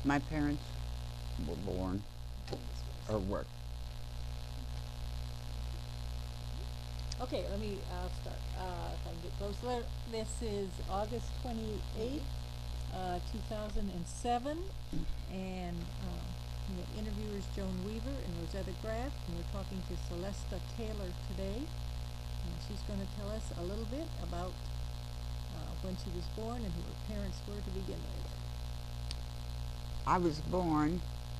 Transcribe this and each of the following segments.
My parents were born or were. Okay, I'll start, if I can get close. This is August 28th, 2007, and we have interviewers Joan Weaver and Rosetta Graff, and we're talking to Celesta Taylor today, and she's going to tell us a little bit about when she was born and who her parents were to begin with. I was born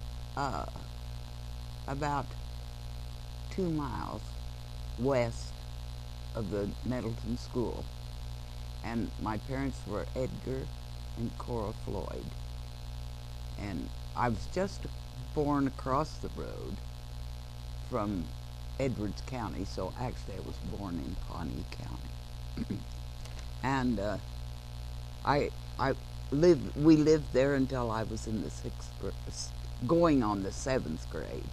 about 2 miles west of the Nettleton School, and my parents were Edgar and Cora Floyd, and I was just born across the road from Edwards County, so actually I was born in Pawnee County. And we lived there until I was in the 6th grade, going on the 7th grade,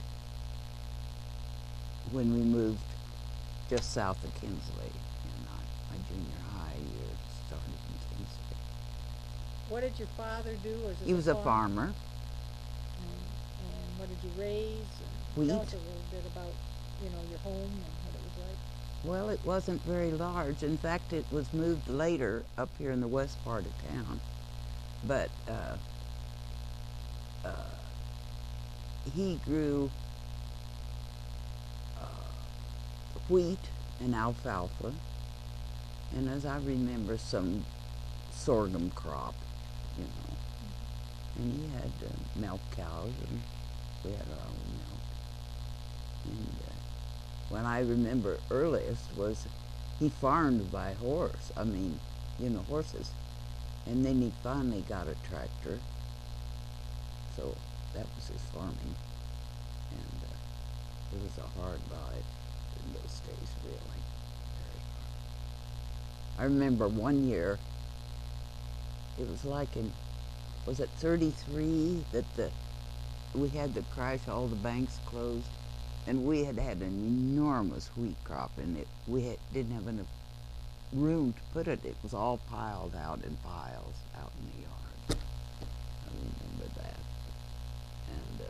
when we moved just south of Kinsley, and my junior high year started in Kinsley. What did your father do? He was a farmer. And what did you raise? Wheat. Tell us a little bit about, your home and what it was like. Well, it wasn't very large. In fact, it was moved later up here in the west part of town. But he grew wheat and alfalfa, and as I remember, some sorghum crop, And he had milk cows, and we had our own milk. And what I remember earliest was he farmed by horse. Horses. And then he finally got a tractor. So that was his farming. And it was a hard life in those days, really. Very hard. I remember one year, it was like was it 33 that we had the crash, all the banks closed, and we had an enormous wheat crop, and we didn't have enough room to put it. It was all piled out in piles out in the yard. I remember that. And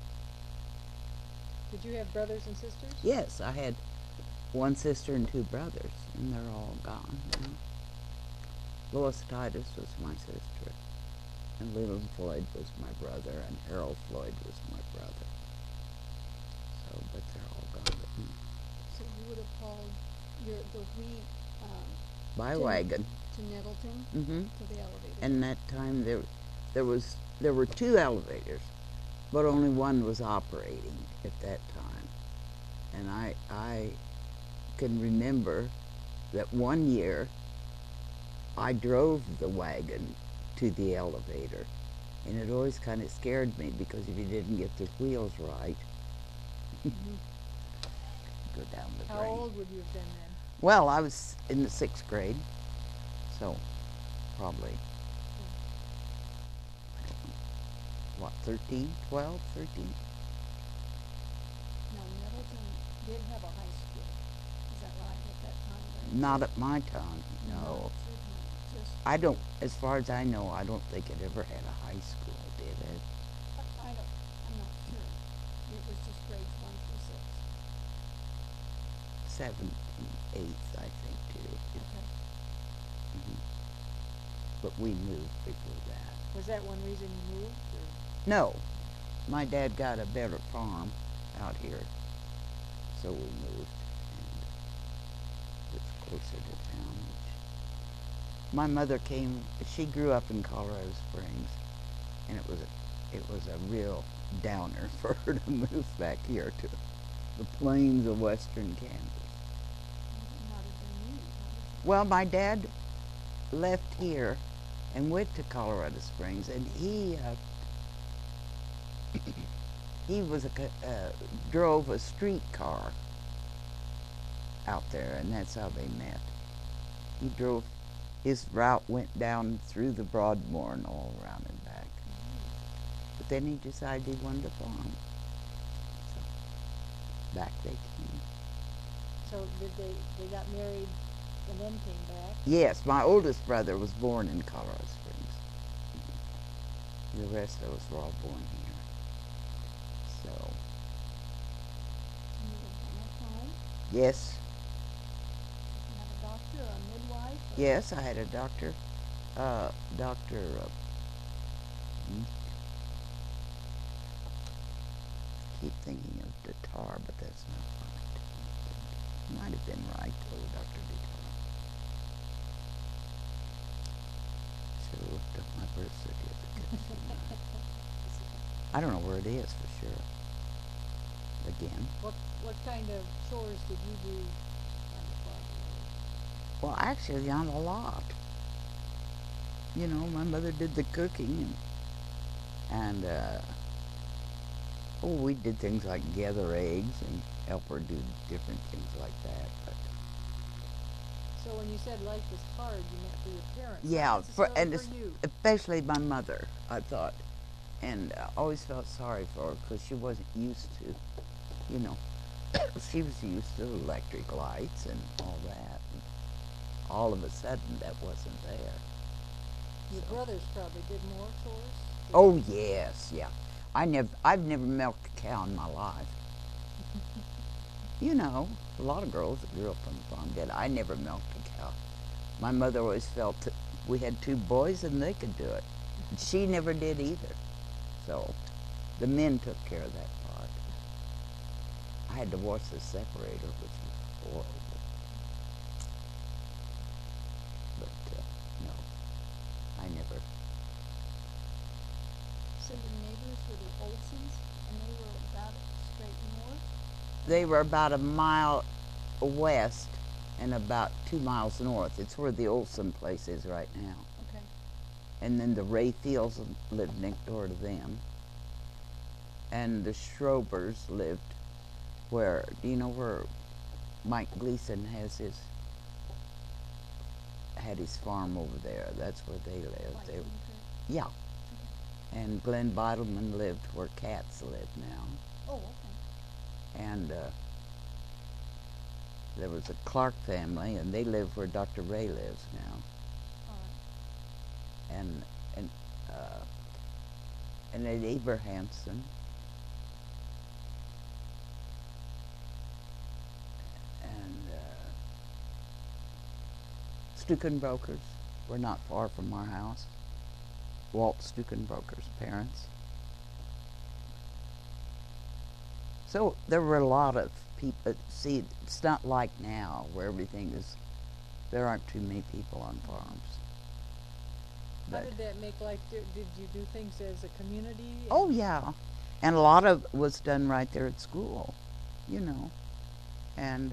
did you have brothers and sisters? Yes, I had one sister and 2 brothers, and they're all gone now. Lois Titus was my sister, and Leland Floyd was my brother, and Harold Floyd was my brother. So, but they're all gone. So you would have hauled the wheat by wagon to Nettleton, to the elevator. And that time there were 2 elevators, but only one was operating at that time. And I can remember that one year I drove the wagon to the elevator, and it always kind of scared me because if you didn't get the wheels right, go down the drain. How old would you have been then? Well, I was in the 6th grade, so probably, 13, 12, 13? Now, Nettleton did have a high school. Is that right at that time? Not at my time, no. As far as I know, I don't think it ever had a high school, did it? I'm not sure. It was just grades 1 through 6. 7th and 8th, I think, too. Okay. But we moved before that. Was that one reason you moved? Or? No. My dad got a better farm out here, so we moved, and it's closer to town. My mother she grew up in Colorado Springs, and it was a real downer for her to move back here to the plains of western Kansas. How did they move? Well, my dad left here and went to Colorado Springs, and he drove a streetcar out there, and that's how they met. His route went down through the Broadmoor and all around and back. But then he decided he wanted to farm. So back they came. So they got married and then came back? Yes, my oldest brother was born in Colorado Springs. The rest of us were all born here. So, You were born at home? yes, Did you have a doctor or a midwife? Or yes, I had a doctor, Dr. Keep thinking of Datar, but that's not right. Might have been right, though, Dr. Datar. Should have looked up my birth certificate. I don't know where it is for sure. Again. What kind of chores did you do on the farm? Well, actually, not a lot. You know, my mother did the cooking, and we did things like gather eggs and help her do different things like that. But So when you said life was hard, you meant for your parents, yeah, not necessarily for you. especially my mother, I thought, and I always felt sorry for her because she wasn't used to, you know, she was used to electric lights and all that. And all of a sudden, that wasn't there. Your brothers probably did more chores. Oh yes, yeah. I've never milked a cow in my life. You know, a lot of girls that grew up on the farm did. I never milked a cow. My mother always felt that we had two boys and they could do it. And she never did either. So the men took care of that part. I had to wash the separator, which was horrible. But no, I never. So your neighbors were the Olsons, and they were about straight north? They were about a mile west and about 2 miles north. It's where the Olson place is right now. Okay. And then the Ray Fields lived next door to them. And the Schrobers lived where, do you know where Mike Gleason had his farm over there? That's where they lived. Like They, Green yeah. Okay. And Glenn Beidelman lived where Katz live now. Oh, okay. And there was a Clark family, and they live where Dr. Ray lives now. All right. And at Abrahamson. And Stukenbrokers were not far from our house. Walt Stukenbroker's parents. So there were a lot of people. See, it's not like now where everything is, there aren't too many people on farms. How But, did that make life? Did you do things as a community? oh yeah, and a lot of it was done right there at school, you know. And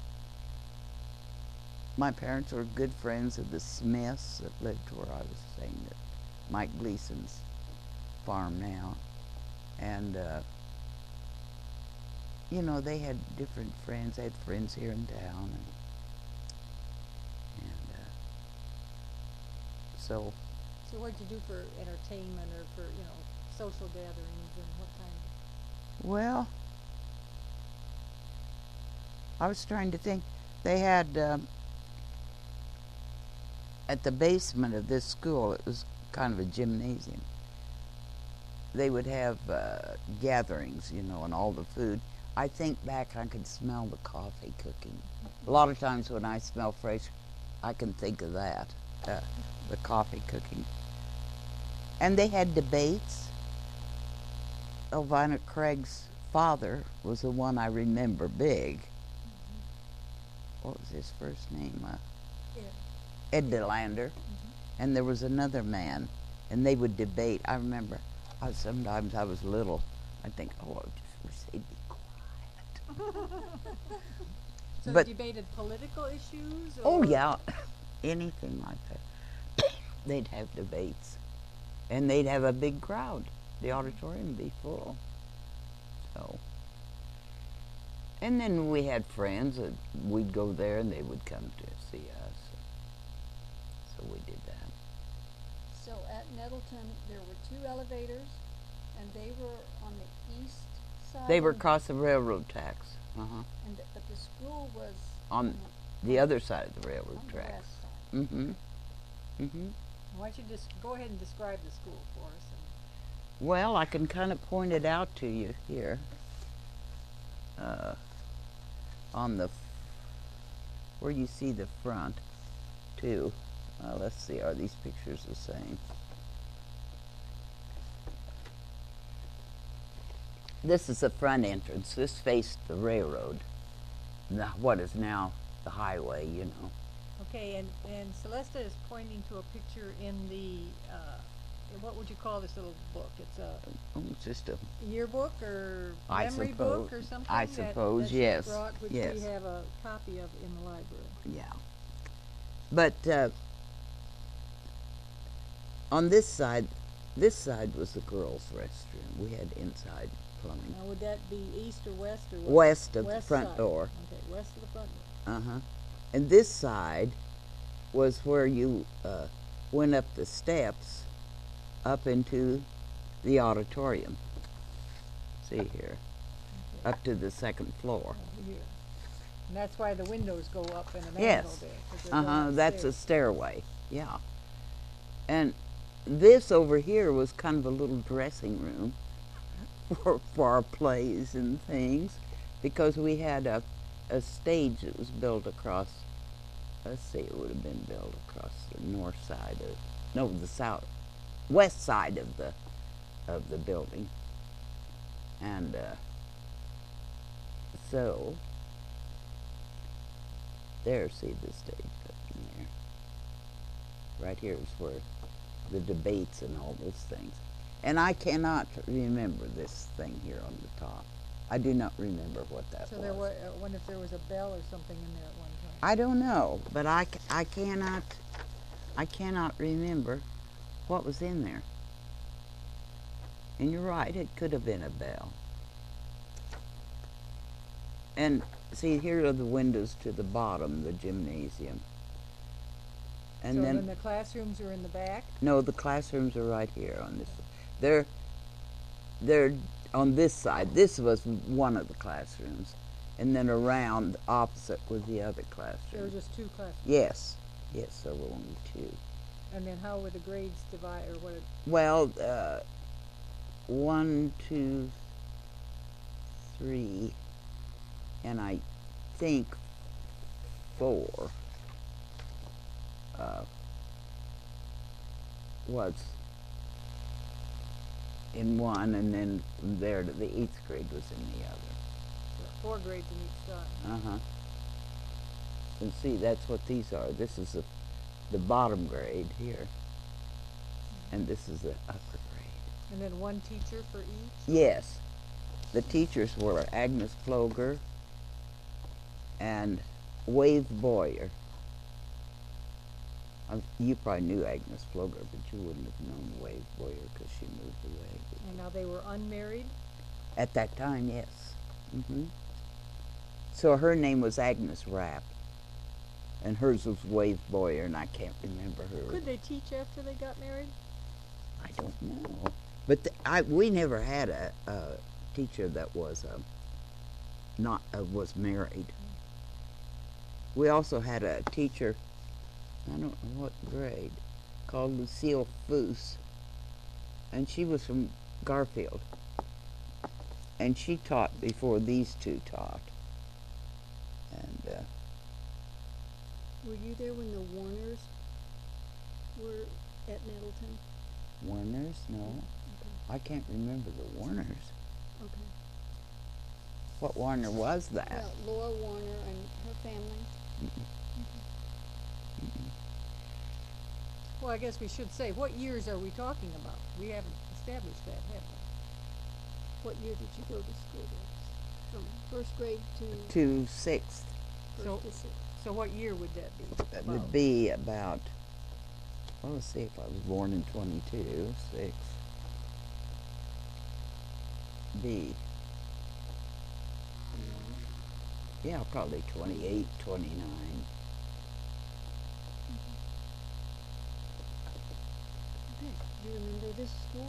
my parents were good friends of the Smiths that lived where I was saying that Mike Gleason's farm now. And you know, they had different friends. They had friends here in town, and so. So what'd you do for entertainment or for, social gatherings and what kind? Well, I was trying to think. They had at the basement of this school, it was kind of a gymnasium. They would have gatherings, you know, and all the food. I think back, I could smell the coffee cooking. A lot of times when I smell fresh, I can think of that, the coffee cooking. And they had debates. Elvina Craig's father was the one I remember big. What was his first name? Ed DeLander. And there was another man, and they would debate. I remember, sometimes I was little. I'd think, oh, I just wish they'd be quiet. So But- they debated political issues? Oh or- yeah, anything like that. They'd have debates, and they'd have a big crowd. The auditorium would be full. So, and then we had friends that we'd go there, and they would come to see us. So we did that. So at Nettleton, there were 2 elevators, and they were on the east side. They were and- across the railroad tracks. but the school was On the other side of the railroad on the tracks. west side. Mm-hmm. Mm-hmm. Why don't you just go ahead and describe the school for us? Well, I can kind of point it out to you here. On the where you see the front, too. Let's see, are these pictures the same? This is the front entrance. This faced the railroad, what is now the highway, you know. Okay, and Celesta is pointing to a picture in the, what would you call this little book? It's a It's just a yearbook or I memory suppose- book or something? I that- suppose, that she yes, brought, which yes. we have a copy of in the library. Yeah. But on this side was the girls' restroom. We had inside plumbing. Now, would that be east or west or what? West of the West front side. door. Okay, west of the front door. Uh-huh. And this side was where you went up the steps up into the auditorium. See here, Okay. up to the second floor. Here. And that's why the windows go up in an Yes. angle there. 'Cause they're going Uh-huh, that's a upstairs. stairway, yeah. And this over here was kind of a little dressing room for our plays and things, because we had a stage that was built across, let's see, it would have been built across the north side of, no, the west side of the building. And so, there, see the stage up in there. Right here is where the debates and all those things. And I cannot remember this thing here on the top. I do not remember what that So was. there was, I wonder if there was a bell or something in there at one time. I don't know, but I cannot remember what was in there. And you're right, it could have been a bell. And see, here are the windows to the bottom, the gymnasium. And so then the classrooms are in the back? no, the classrooms are right here on this. They're on this side. This was one of the classrooms, and then around opposite was the other classroom. There were just two classrooms? Yes, yes, there were only two. And then how were the grades divided, or what? Well, 1, 2, 3, and I think 4 was in one, and then from there to the 8th grade was in the other. 4 grades in each side. Uh-huh. And see, that's what these are. This is the bottom grade here, and this is the upper grade. And then one teacher for each? Yes. The teachers were Agnes Ploger and Wave Boyer. You probably knew Agnes Ploger, but you wouldn't have known Wave Boyer because she moved away. And now they were unmarried? At that time, yes. So her name was Agnes Rapp, and hers was Wave Boyer, and I can't remember her. Could they teach after they got married? I don't know. But we never had a teacher that was was married. We also had a teacher, I don't know what grade, called Lucille Foose, and she was from Garfield. And she taught before these two taught. And Were you there when the Warners were at Nettleton? Warners? No. I can't remember the Warners. Okay. What Warner was that? Well, Laura Warner and her family. Well, I guess we should say, what years are we talking about? We haven't established that, have we? What year did you go to school there? From first grade to To 6th. So- first to sixth? So what year would that be? That would be about, well, let's see, if I was born in 22, 6. B. Yeah, probably 28, 29. Okay. Do you remember this school?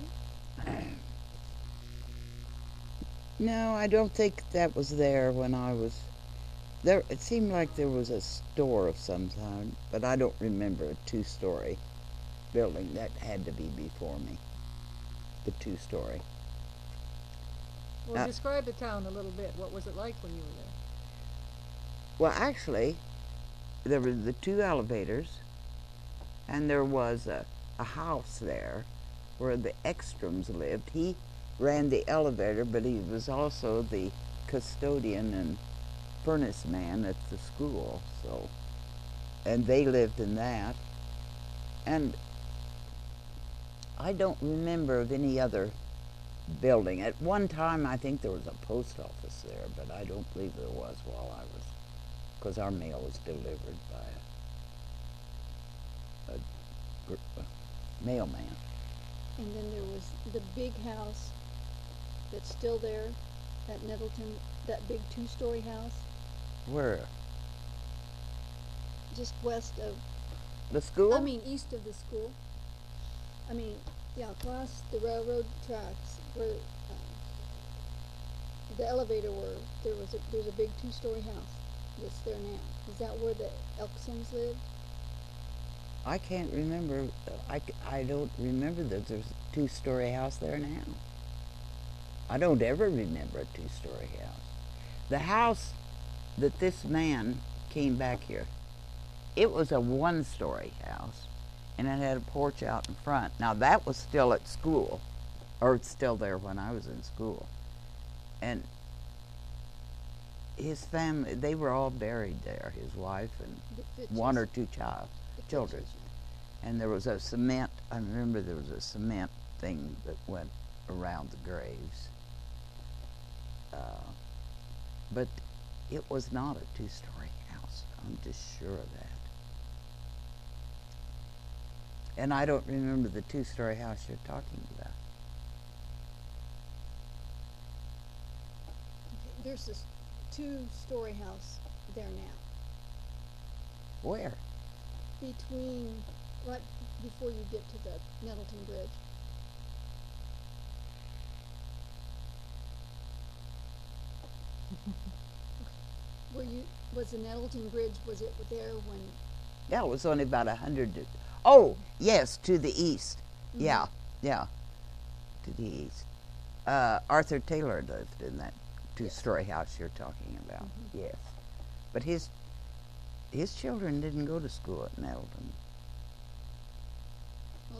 No, I don't think that was there when I was there. It seemed like there was a store of some kind, but I don't remember a 2-story building. That had to be before me. the two-story. Well, describe the town a little bit. What was it like when you were there? Well, actually, there were the two elevators, and there was a house there where the Ekstroms lived. He ran the elevator, but he was also the custodian and furnace man at the school. So, and they lived in that. And I don't remember of any other building. At one time, I think there was a post office there, but I don't believe there was while I was, because our mail was delivered by a mailman. And then there was the big house that's still there at Nettleton, that big two-story house, Where? just west of, The school? I mean, east of the school. I mean, yeah, across the railroad tracks where the elevator were, there's a big two-story house that's there now. Is that where the Elksons lived? I can't remember. I don't remember that there's a two-story house there now. I don't ever remember a two-story house. The house that this man came back here, it was a one-story house, and it had a porch out in front. Now, that was still at school, or it's still there when I was in school. And his family, they were all buried there, his wife and one or two children. And there was a cement, I remember there was a cement thing that went around the graves. But it was not a two-story house. I'm just sure of that. And I don't remember the two-story house you're talking about. There's this two-story house there now. Where? Between, right before you get to the Nettleton Bridge. Was the Nettleton Bridge, was it there when? Yeah, it was only about 100. Oh, yes, to the east. Mm-hmm. Yeah, to the east. Arthur Taylor lived in that two-story house you're talking about. Mm-hmm. Yes, but his children didn't go to school at Nettleton. Well,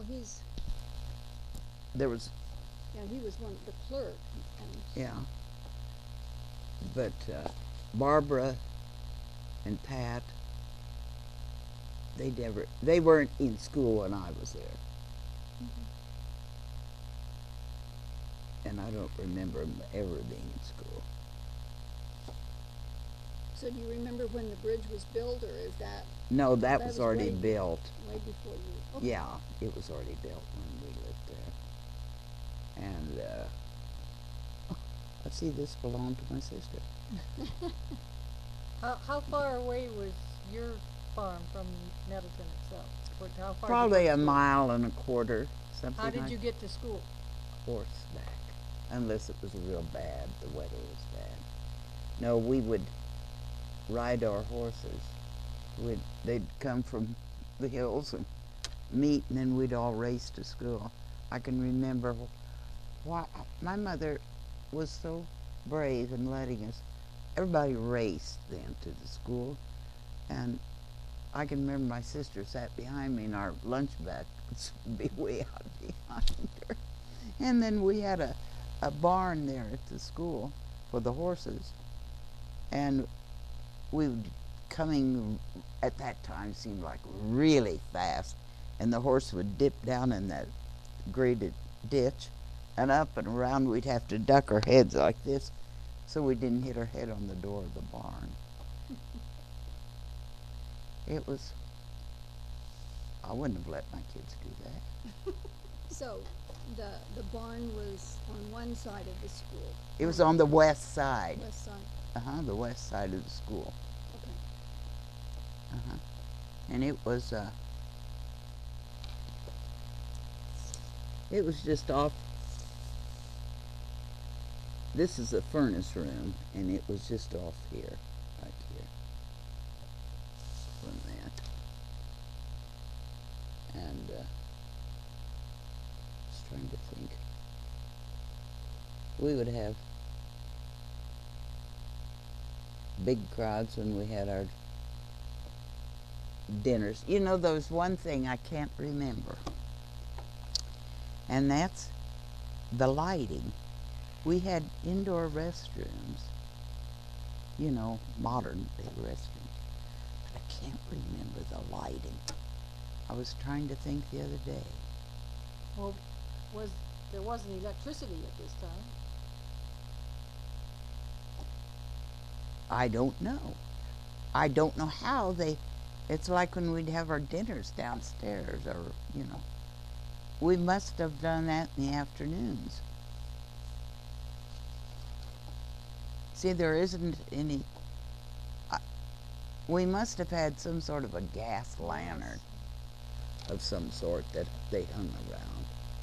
There was. Yeah, he was the clerk. Yeah. But Barbara and Pat, they weren't in school when I was there. Mm-hmm. And I don't remember them ever being in school. So do you remember when the bridge was built, or is that? No, that was already way built. Way before you. Okay. Yeah, it was already built when we lived there. And let's see, this belonged to my sister. How far away was your farm from Nettleton itself? How far Probably did you a go to school? mile and a quarter, something How did like you get to school? horseback, unless it was real bad, the weather was bad. No, we would ride our horses. They'd come from the hills and meet, and then we'd all race to school. I can remember why my mother was so brave in letting us. Everybody raced then to the school, and I can remember my sister sat behind me, and our lunch bag would be way out behind her. And then we had a barn there at the school for the horses, and we would coming at that time seemed like really fast, and the horse would dip down in that graded ditch, and up and around. We'd have to duck our heads like this so we didn't hit our head on the door of the barn. It was, I wouldn't have let my kids do that. So the barn was on one side of the school. It was on the west side. West side. The west side of the school. Okay. And it was just off. This is the furnace room, and it was just off here, right here, from that. And just trying to think. We would have big crowds when we had our dinners. You know, there was one thing I can't remember, and that's the lighting. We had indoor restrooms, you know, modern big restrooms, but I can't remember the lighting. I was trying to think the other day. Well, there wasn't electricity at this time. I don't know. I don't know how they. It's like when we'd have our dinners downstairs, or, you know. We must have done that in the afternoons. See, there isn't any. We must have had some sort of a gas lantern of some sort that they hung around.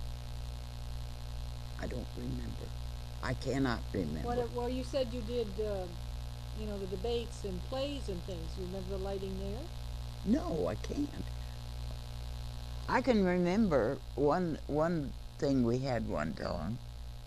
I don't remember. I cannot remember. Well, you said you did, you know, the debates and plays and things. You remember the lighting there? No, I can't. I can remember one thing we had one time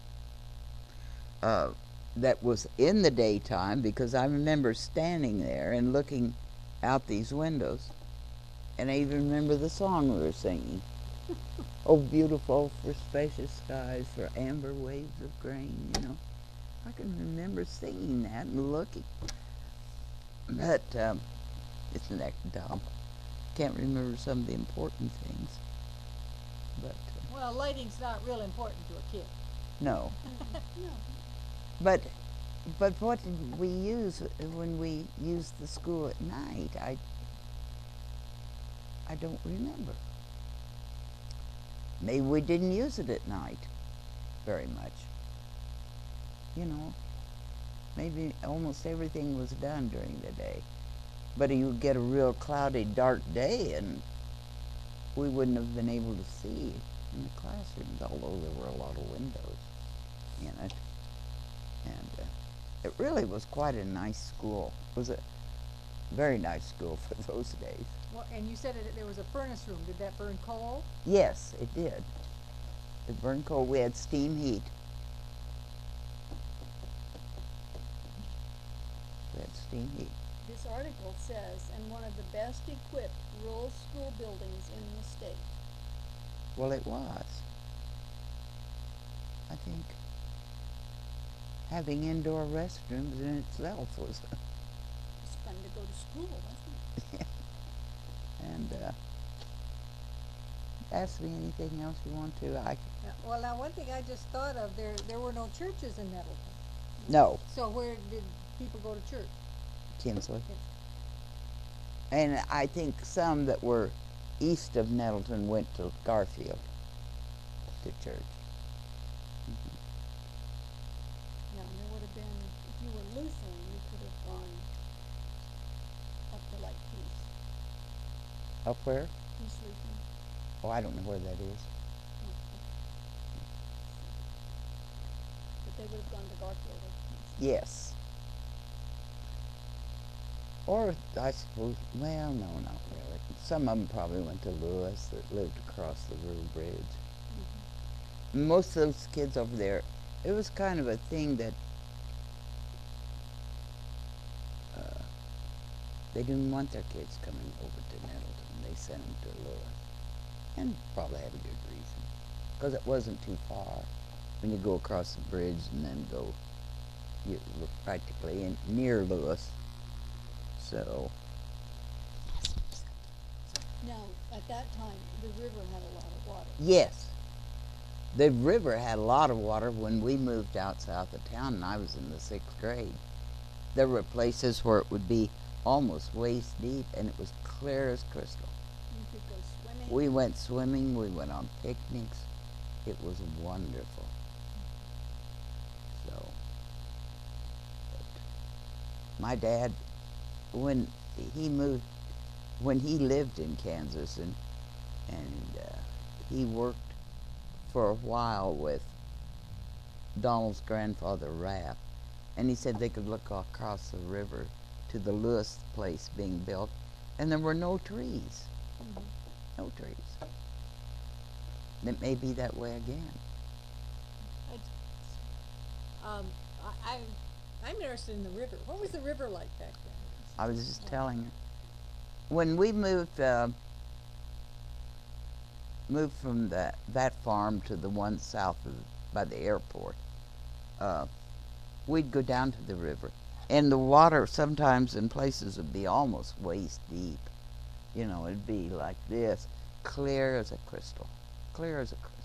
that was in the daytime, because I remember standing there and looking out these windows, and I even remember the song we were singing. Oh, beautiful for spacious skies, for amber waves of grain, you know. I can remember singing that and looking. But isn't that dumb? Can't remember some of the important things. But Well, lighting's not real important to a kid. no. No. But what did we use when we used the school at night? I don't remember. Maybe we didn't use it at night very much. You know, maybe almost everything was done during the day. But you would get a real cloudy, dark day, and we wouldn't have been able to see in the classrooms, although there were a lot of windows in it. And it really was quite a nice school. It was a very nice school for those days. Well, and you said there was a furnace room. Did that burn coal? Yes, it did. It burned coal. We had steam heat. We had steam heat. This article says, and one of the best equipped rural school buildings in the state. Well, it was. I think having indoor restrooms in itself was It's fun to go to school, wasn't it? and ask me anything else you want to. Well, now one thing I just thought of, there were no churches in Nettleton. No, So where did people go to church? Kinsley. And I think some that were east of Nettleton went to Garfield to church. Now, there would have been, if you were Lutheran, you could have gone up to like Peace. Up where? Peace Lutheran. Oh, I don't know where that is. But they would have gone to Garfield or Peace. Yes. Or I suppose, well, no, not really. Some of them probably went to Lewis, that lived across the river bridge. Mm-hmm. Most of those kids over there, it was kind of a thing that they didn't want their kids coming over to Nettleton. They sent them to Lewis. And probably had a good reason. Because it wasn't too far. When you go across the bridge and then go, you were practically near Lewis. So, Now, at that time, the river had a lot of water. yes. The river had a lot of water when we moved out south of town and I was in the 6th grade. There were places where it would be almost waist deep and it was clear as crystal. You could go swimming. We went swimming, we went on picnics. It was wonderful. So, my dad, when he lived in Kansas and he worked for a while with Donald's grandfather Rapp, and he said they could look across the river to the Lewis place being built, and there were no trees. Mhm. No trees. It may be that way again. I'm interested in the river. What was the river like back then? I was just telling her. When we moved from that farm to the one south of by the airport, we'd go down to the river, and the water sometimes in places would be almost waist deep. You know, it'd be like this, clear as a crystal, clear as a crystal.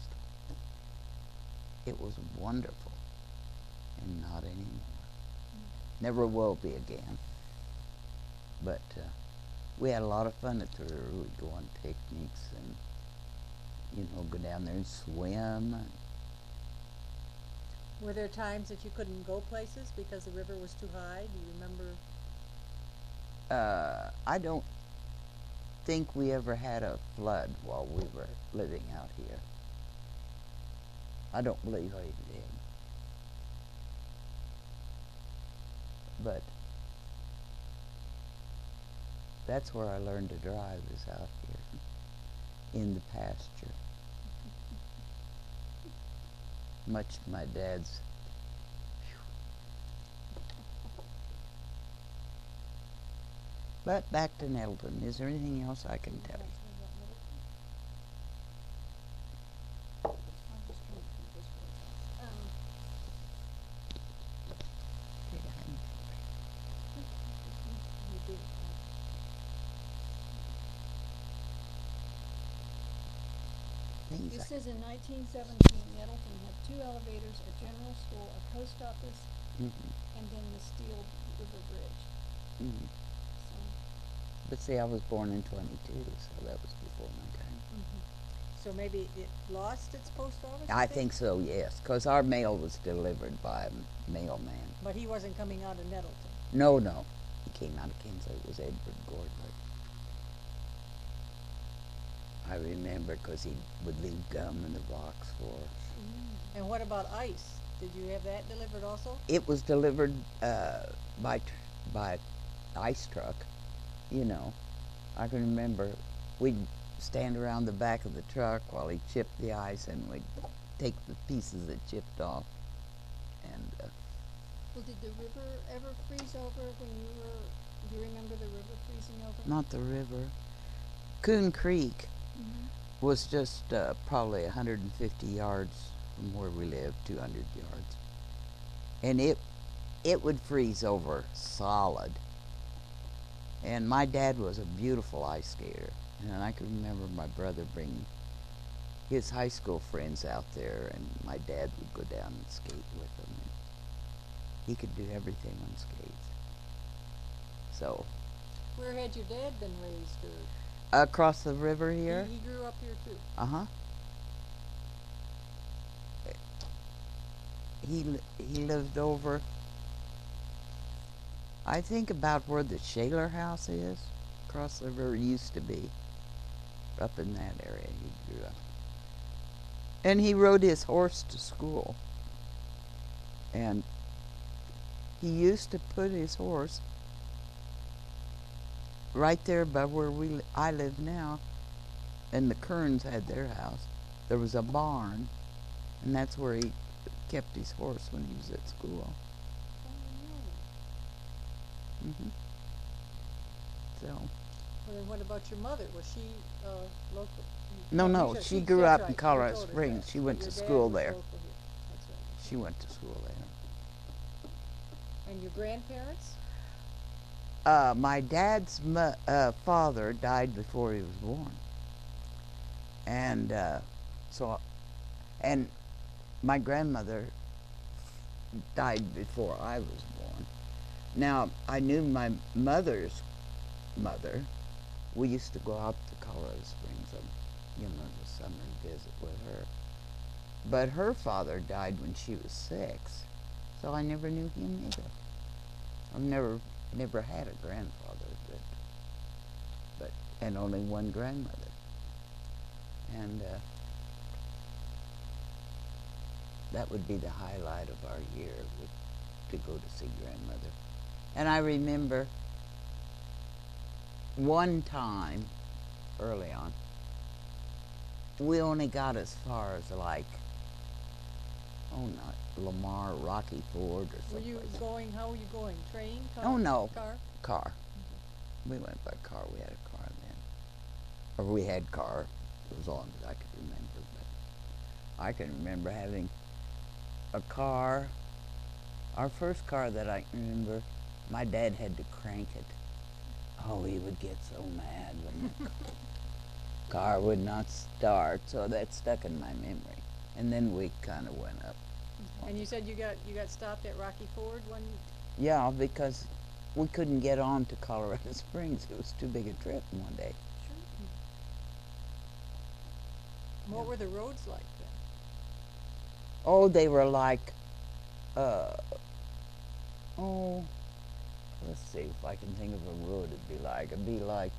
It was wonderful, and not anymore. Never will be again. But we had a lot of fun at the river. We'd go on picnics and, you know, go down there and swim. Were there times that you couldn't go places because the river was too high? Do you remember? I don't think we ever had a flood while we were living out here. I don't believe I did. But that's where I learned to drive, is out here in the pasture. Much to my dad's. But back to Nettleton. Is there anything else I can tell you? It says in 1917, Nettleton had 2 elevators, a general store, a post office, and then the steel river bridge. So, But see, I was born in 22, so that was before my time. So maybe it lost its post office? I think so, yes, because our mail was delivered by a mailman. But he wasn't coming out of Nettleton. No, no. He came out of Kansas. It was Edward Gordon. I remember because he would leave gum in the box for us. And what about ice? Did you have that delivered also? It was delivered by ice truck, you know. I can remember we'd stand around the back of the truck while he chipped the ice, and we'd take the pieces that chipped off. And well, did the river ever freeze over when you were? Do you remember the river freezing over? not the river. Coon Creek was just probably 150 yards from where we lived, 200 yards. And it would freeze over solid. And my dad was a beautiful ice skater. And I can remember my brother bringing his high school friends out there, and my dad would go down and skate with them. And he could do everything on skates. So, Where had your dad been raised? Or across the river here. he grew up here too. Uh-huh. He lived over, I think, about where the Shaler house is. Across the river used to be. Up in that area he grew up. And he rode his horse to school. And he used to put his horse right there by where I live now, and the Kerns had their house. There was a barn, and that's where he kept his horse when he was at school. So. Well, then what about your mother? Was she local? No, she grew up in Colorado You told us Springs. that. She went Your to dad school was there. local here. That's right. She went to school there. And your grandparents? My dad's father died before he was born, and and my grandmother died before I was born. Now, I knew my mother's mother. We used to go out to Colorado Springs, in the summer and visit with her. But her father died when she was 6, so I never knew him either. I've never had a grandfather, and only one grandmother. And that would be the highlight of our year, to go to see grandmother. And I remember one time early on, we only got as far as Lamar, Rocky Ford, or Were something you like that. going, how were you going? Train, car? Oh, no. Car? Car. We went by car. We had a car then. Or we had car as long as I could remember. But I can remember having a car. Our first car that I can remember, my dad had to crank it. Oh, he would get so mad when the car would not start. So that stuck in my memory. And then we kind of went up. And you said you got stopped at Rocky Ford one? Yeah, because we couldn't get on to Colorado Springs. It was too big a trip in one day. Sure. What were the roads like then? Oh, they were like, let's see if I can think of a road it'd be like. It'd be like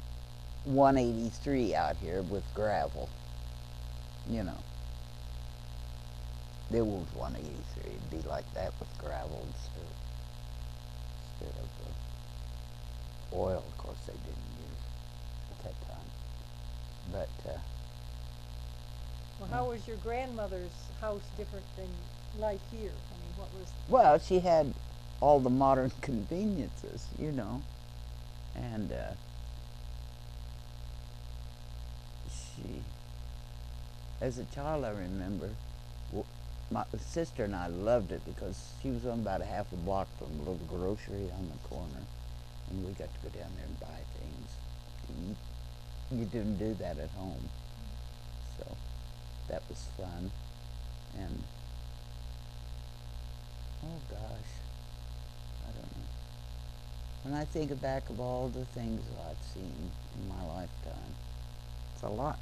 183 out here with gravel. You know. There was 183. It'd be like that with gravel instead of oil. Of course, they didn't use at that time. But Well, how was your grandmother's house different than life here? I mean, what was... well, she had all the modern conveniences, you know, and she, as a child, I remember, my sister and I loved it because she was on about a half a block from a little grocery on the corner, and we got to go down there and buy things to eat. You didn't do that at home, so that was fun. And oh gosh, I don't know. When I think back of all the things I've seen in my lifetime, it's a lot.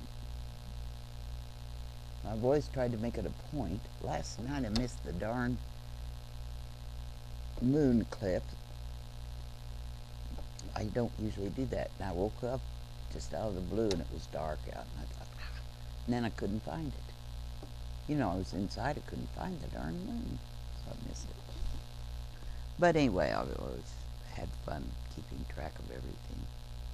I've always tried to make it a point. Last night I missed the darn moon eclipse. I don't usually do that. And I woke up just out of the blue and it was dark out. And I thought, and then I couldn't find it. You know, I was inside, I couldn't find the darn moon. So I missed it. But anyway, I've always had fun keeping track of everything.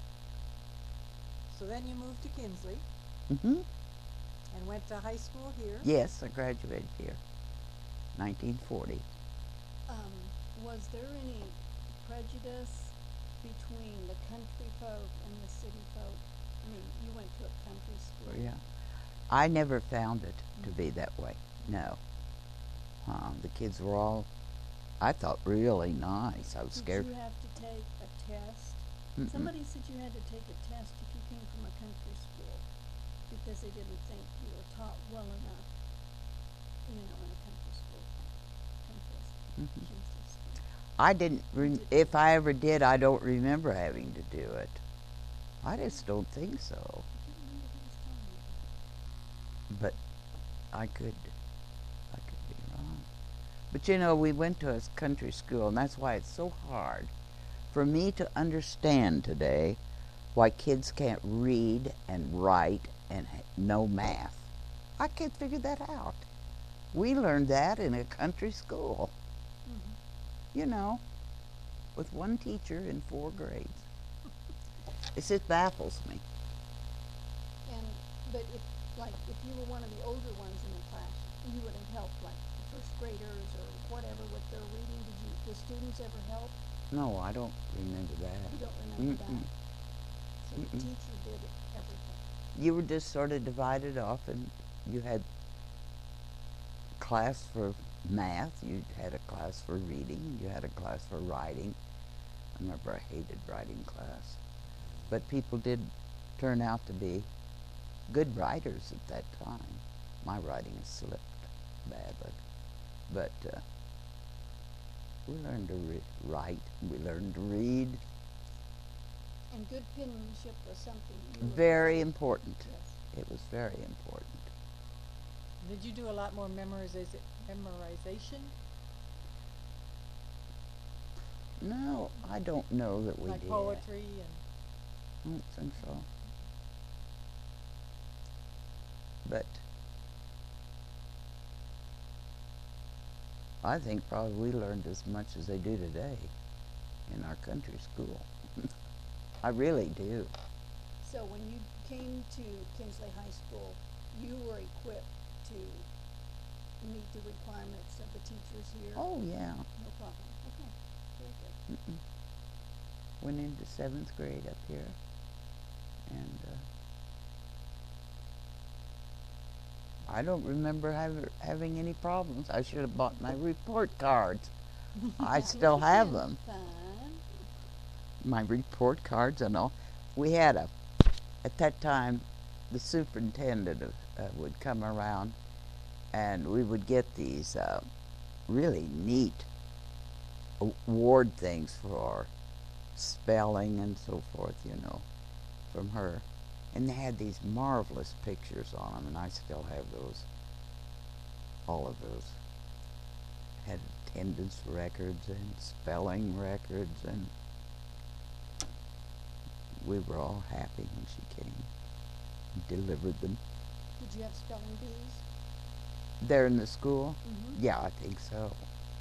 So then you moved to Kinsley. Mm-hmm. And went to high school here? Yes, I graduated here, 1940. Was there any prejudice between the country folk and the city folk? I mean, you went to a country school. Yeah. I never found it to be that way, no. The kids were all, I thought, really nice. I was scared. Did you have to take a test? Mm-mm. Somebody said you had to take a test if you came from a country school because they didn't think you were taught well enough, you know, in a country school. Mhm. Kinsley school. I didn't, if I ever did, I don't remember having to do it. I just don't think so. I can't remember who was telling me. But I could be wrong. But you know, we went to a country school, and that's why it's so hard for me to understand today why kids can't read and write and know math. I can't figure that out. We learned that in a country school, you know, with one teacher in 4 grades. It just baffles me. But if you were one of the older ones in the class, you would have helped like the first graders or whatever with their reading. Did the students ever help? No, I don't remember that. You don't remember Mm-mm. that? So the teacher did everything. You were just sort of divided off, and you had class for math, you had a class for reading, you had a class for writing. I remember I hated writing class. But people did turn out to be good writers at that time. My writing has slipped badly. But we learned to write, we learned to read. And good penmanship was something you were Very important. Yes. It was very important. Did you do a lot more memorization? No, I don't know that we Like did. poetry and... I don't think so. But I think probably we learned as much as they do today in our country school. I really do. So when you came to Kinsley High School, you were equipped to meet the requirements of the teachers here? Oh, yeah. No problem. Okay, very good. Went into 7th grade up here. And I don't remember having any problems. I should have bought my report cards. I still have them. Fun. My report cards and all. We had at that time, the superintendent would come around, and we would get these really neat award things for spelling and so forth, from her. And they had these marvelous pictures on them, and I still have those, all of those. Had attendance records and spelling records, and we were all happy when she came and delivered them. Did you have spelling bees? There in the school? Mm-hmm. Yeah, I think so.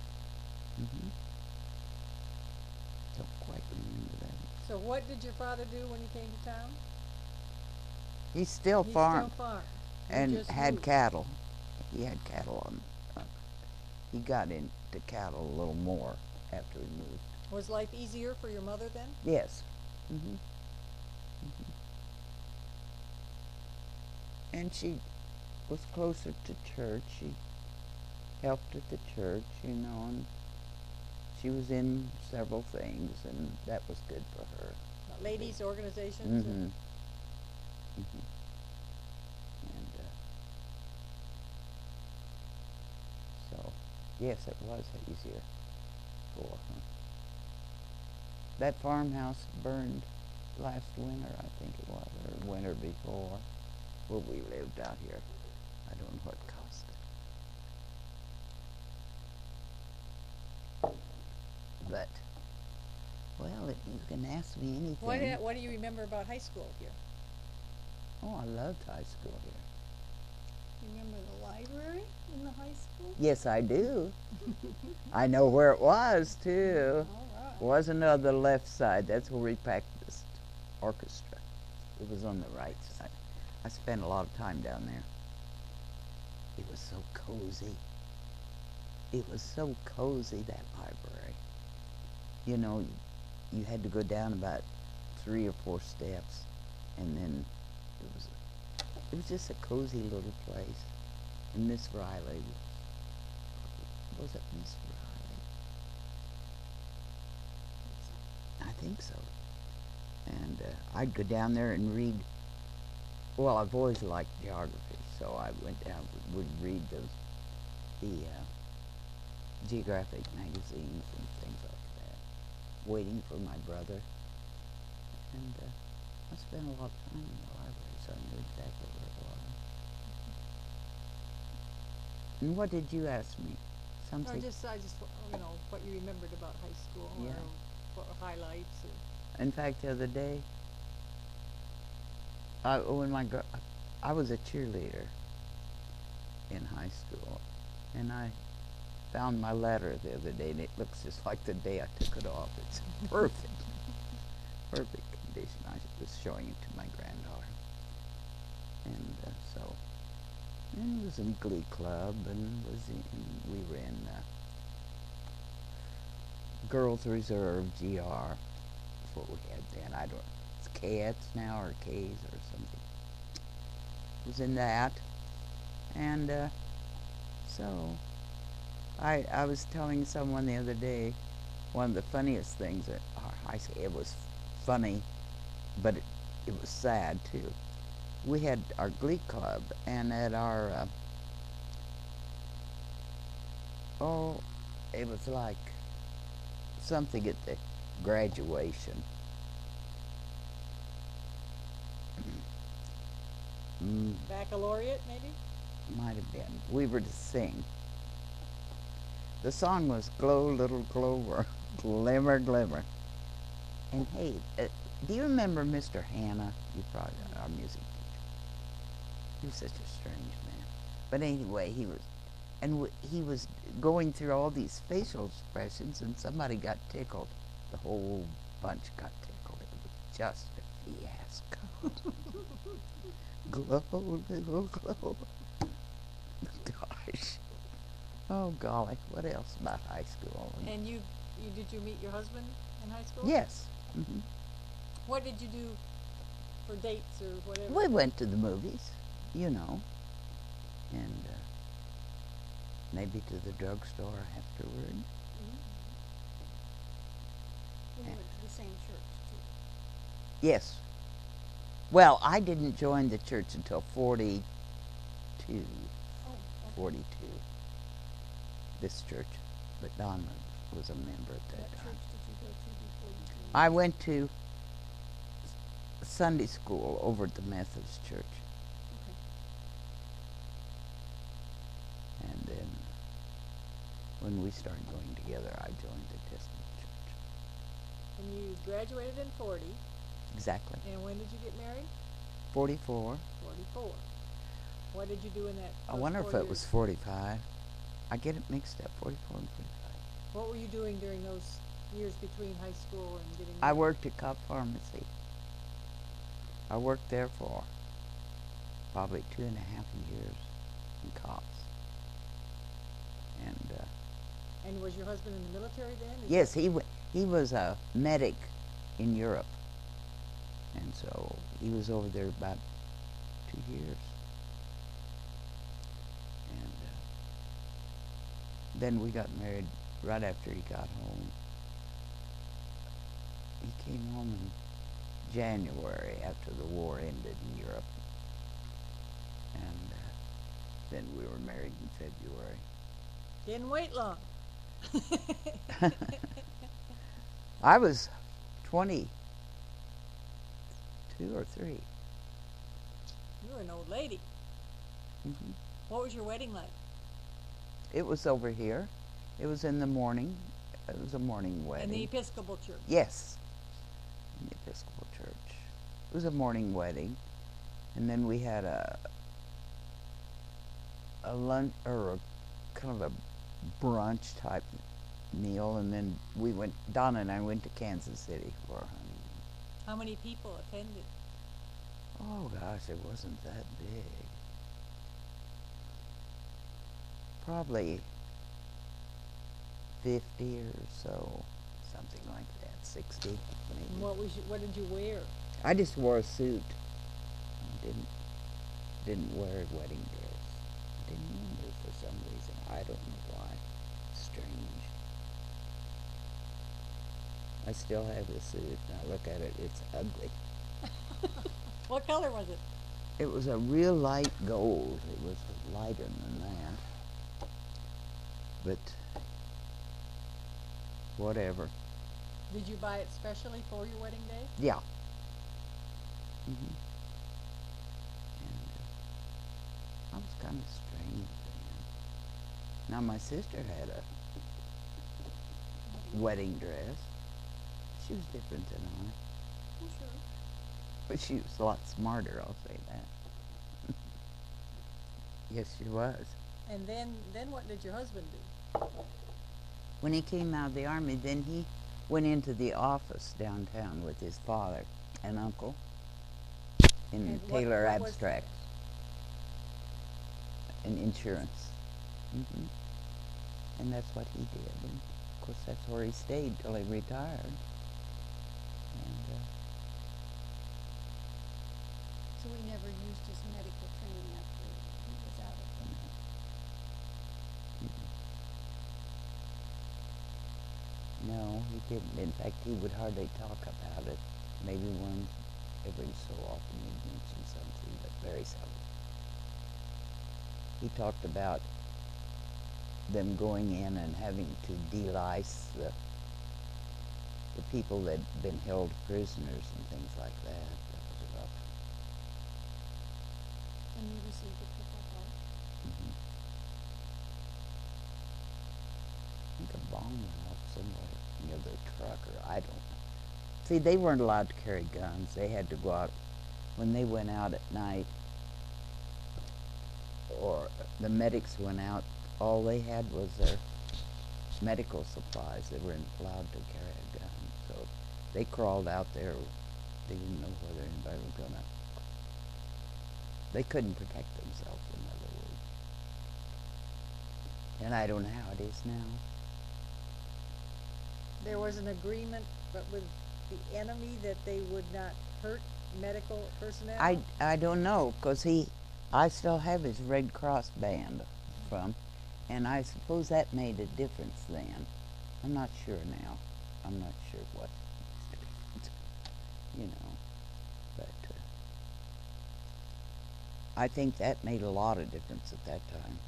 Don't quite remember that. So what did your father do when he came to town? He still He farmed still farmed. You and just had moved. cattle. He had cattle on. He got into cattle a little more after he moved. Was life easier for your mother then? Yes. And she was closer to church. She helped at the church, and she was in several things, and that was good for her. Ladies' organizations? And so, yes, it was easier for her. That farmhouse burned last winter, I think it was, or winter before, where we lived out here. I don't know what it cost. But, well, you can ask me anything. What do you remember about high school here? Oh, I loved high school here. Remember the library in the high school? Yes, I do. I know where it was, too. All right. It wasn't on the left side. That's where we practiced orchestra. It was on the right side. I spent a lot of time down there. It was so cozy. It was so cozy, that library. You had to go down about 3 or 4 steps, and then it was just a cozy little place. And Miss Riley, was it Miss Riley? I think so. And I'd go down there and read. Well, I've always liked geography, so I went down, would read the geographic magazines and things like that, waiting for my brother. And I spent a lot of time in the library, so I knew exactly where it was. And what did you ask me? Something? I just, what you remembered about high school, Yeah. or what highlights. In fact, the other day, I was a cheerleader in high school, and I found my letter the other day, and it looks just like the day I took it off. It's perfect, perfect condition. I was showing it to my granddaughter, and and it was in Glee Club, and we were in Girls Reserve, GR. That's what we had then. I don't. It's Cats now, or K's or something. Was in that, and so I was telling someone the other day, one of the funniest things at our high school. It was funny, but it was sad too. We had our Glee Club, and at our it was like something at the graduation. Baccalaureate, maybe? Might have been. We were to sing. The song was Glow, Little Glower, Glimmer, Glimmer. And hey, do you remember Mr. Hanna? You probably our music teacher. He was such a strange man. But anyway, he was going through all these facial expressions, and somebody got tickled. The whole bunch got tickled. It was just a fiasco. Glow, little glow. Gosh. Oh, golly, what else about high school? And did you meet your husband in high school? Yes. Mm-hmm. What did you do for dates or whatever? We went to the movies, you know, and maybe to the drugstore afterward. Mm-hmm. We went to the same church, too. Yes. Well, I didn't join the church until 42. Oh, okay. 42. This church. But Don was a member at that What time. church did you go to before you joined? I went to Sunday school over at the Methodist church. Okay. And then when we started going together, I joined the Testament church. And you graduated in 40. Exactly. And when did you get married? 44. 44. What did you do in that I first wonder 4 if it years? was 45. I get it mixed up, 44 and 45. What were you doing during those years between high school and getting I married? worked at Cobb Pharmacy. I worked there for probably 2.5 years in Cobb's. And was your husband in the military then? Yes, he was a medic in Europe. And so he was over there about 2 years. And then we got married right after he got home. He came home in January after the war ended in Europe. And then we were married in February. Didn't wait long. I was 22 or 3. You were an old lady. Mm-hmm. What was your wedding like? It was over here. It was in the morning. It was a morning wedding. In the Episcopal church? Yes, in the Episcopal church. It was a morning wedding. And then we had a lunch, or a kind of a brunch type meal, and then Donna and I went to Kansas City for our honeymoon. How many people attended? Oh gosh, it wasn't that big. Probably 50 or so, something like that, 60 maybe. And what did you wear? I just wore a suit. I didn't wear a wedding dress. I didn't want to for some reason. I don't know why. Strange. I still have the suit, and I look at it, it's ugly. What color was it? It was a real light gold. It was lighter than that. But whatever. Did you buy it specially for your wedding day? Yeah. Mm-hmm. And I was kind of strange then. Now my sister had a wedding dress. She was different than I. Oh, sure. But she was a lot smarter, I'll say that. Yes, she was. And then what did your husband do? When he came out of the Army, then he went into the office downtown with his father and uncle in And Taylor what was Abstract and insurance. Mm-hmm. And that's what he did. And of course, that's where he stayed till he retired. And So he never used his medical training after he was out of it. no, he didn't. In fact, he would hardly talk about it. Maybe every so often he'd mention something, but very seldom. He talked about them going in and having to de-lice the people that'd been held prisoners and things like that. That was rough. And you received a Purple Heart. Mm-hmm. I think a bomb went off somewhere near their truck, or I don't know. See, they weren't allowed to carry guns. They had to go out when they went out at night, or the medics went out. All they had was their medical supplies. They weren't allowed to carry a gun, so they crawled out there. They didn't know whether anybody was gonna. They couldn't protect themselves, in other words. And I don't know how it is now. There was an agreement, but with the enemy, that they would not hurt medical personnel? I don't know, because I still have his Red Cross band from, and I suppose that made a difference then. I'm not sure now. I'm not sure what, you know, but I think that made a lot of difference at that time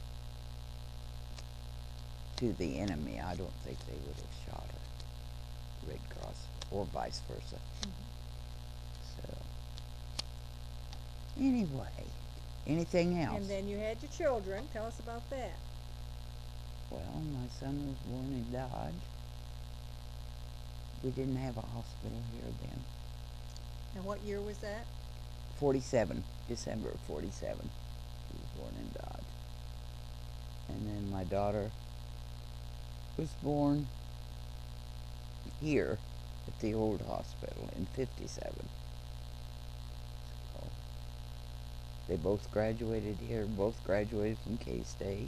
to the enemy. I don't think they would have shot a Red Cross or vice versa. So anyway, anything else? And then you had your children. Tell us about that. Well, my son was born in Dodge. We didn't have a hospital here then. And what year was that? 47, December of 47. He was born in Dodge. And then my daughter was born here at the old hospital in 57. So they both graduated here, both graduated from K-State.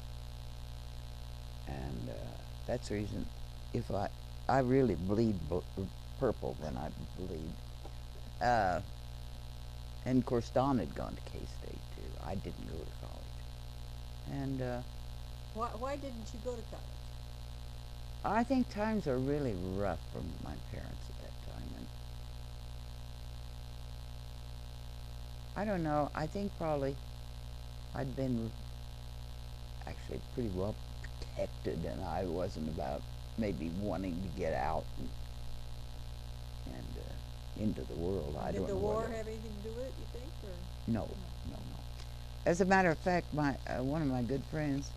And that's the reason, if I really bleed purple when I bleed. And of course Don had gone to K-State too. I didn't go to college. And Why didn't you go to college? I think times are really rough for my parents at that time. And I don't know, I think probably I'd been actually pretty well protected, and I wasn't about maybe wanting to get out and into the world. I don't know. Did the war have anything to do with it, you think? Or? No. As a matter of fact, one of my good friends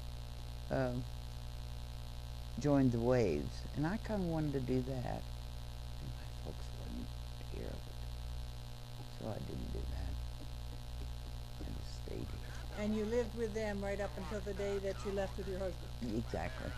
joined the Waves, and I kind of wanted to do that. And my folks wouldn't hear of it, so I didn't do that. I just stayed here. And you lived with them right up until the day that you left with your husband? Exactly.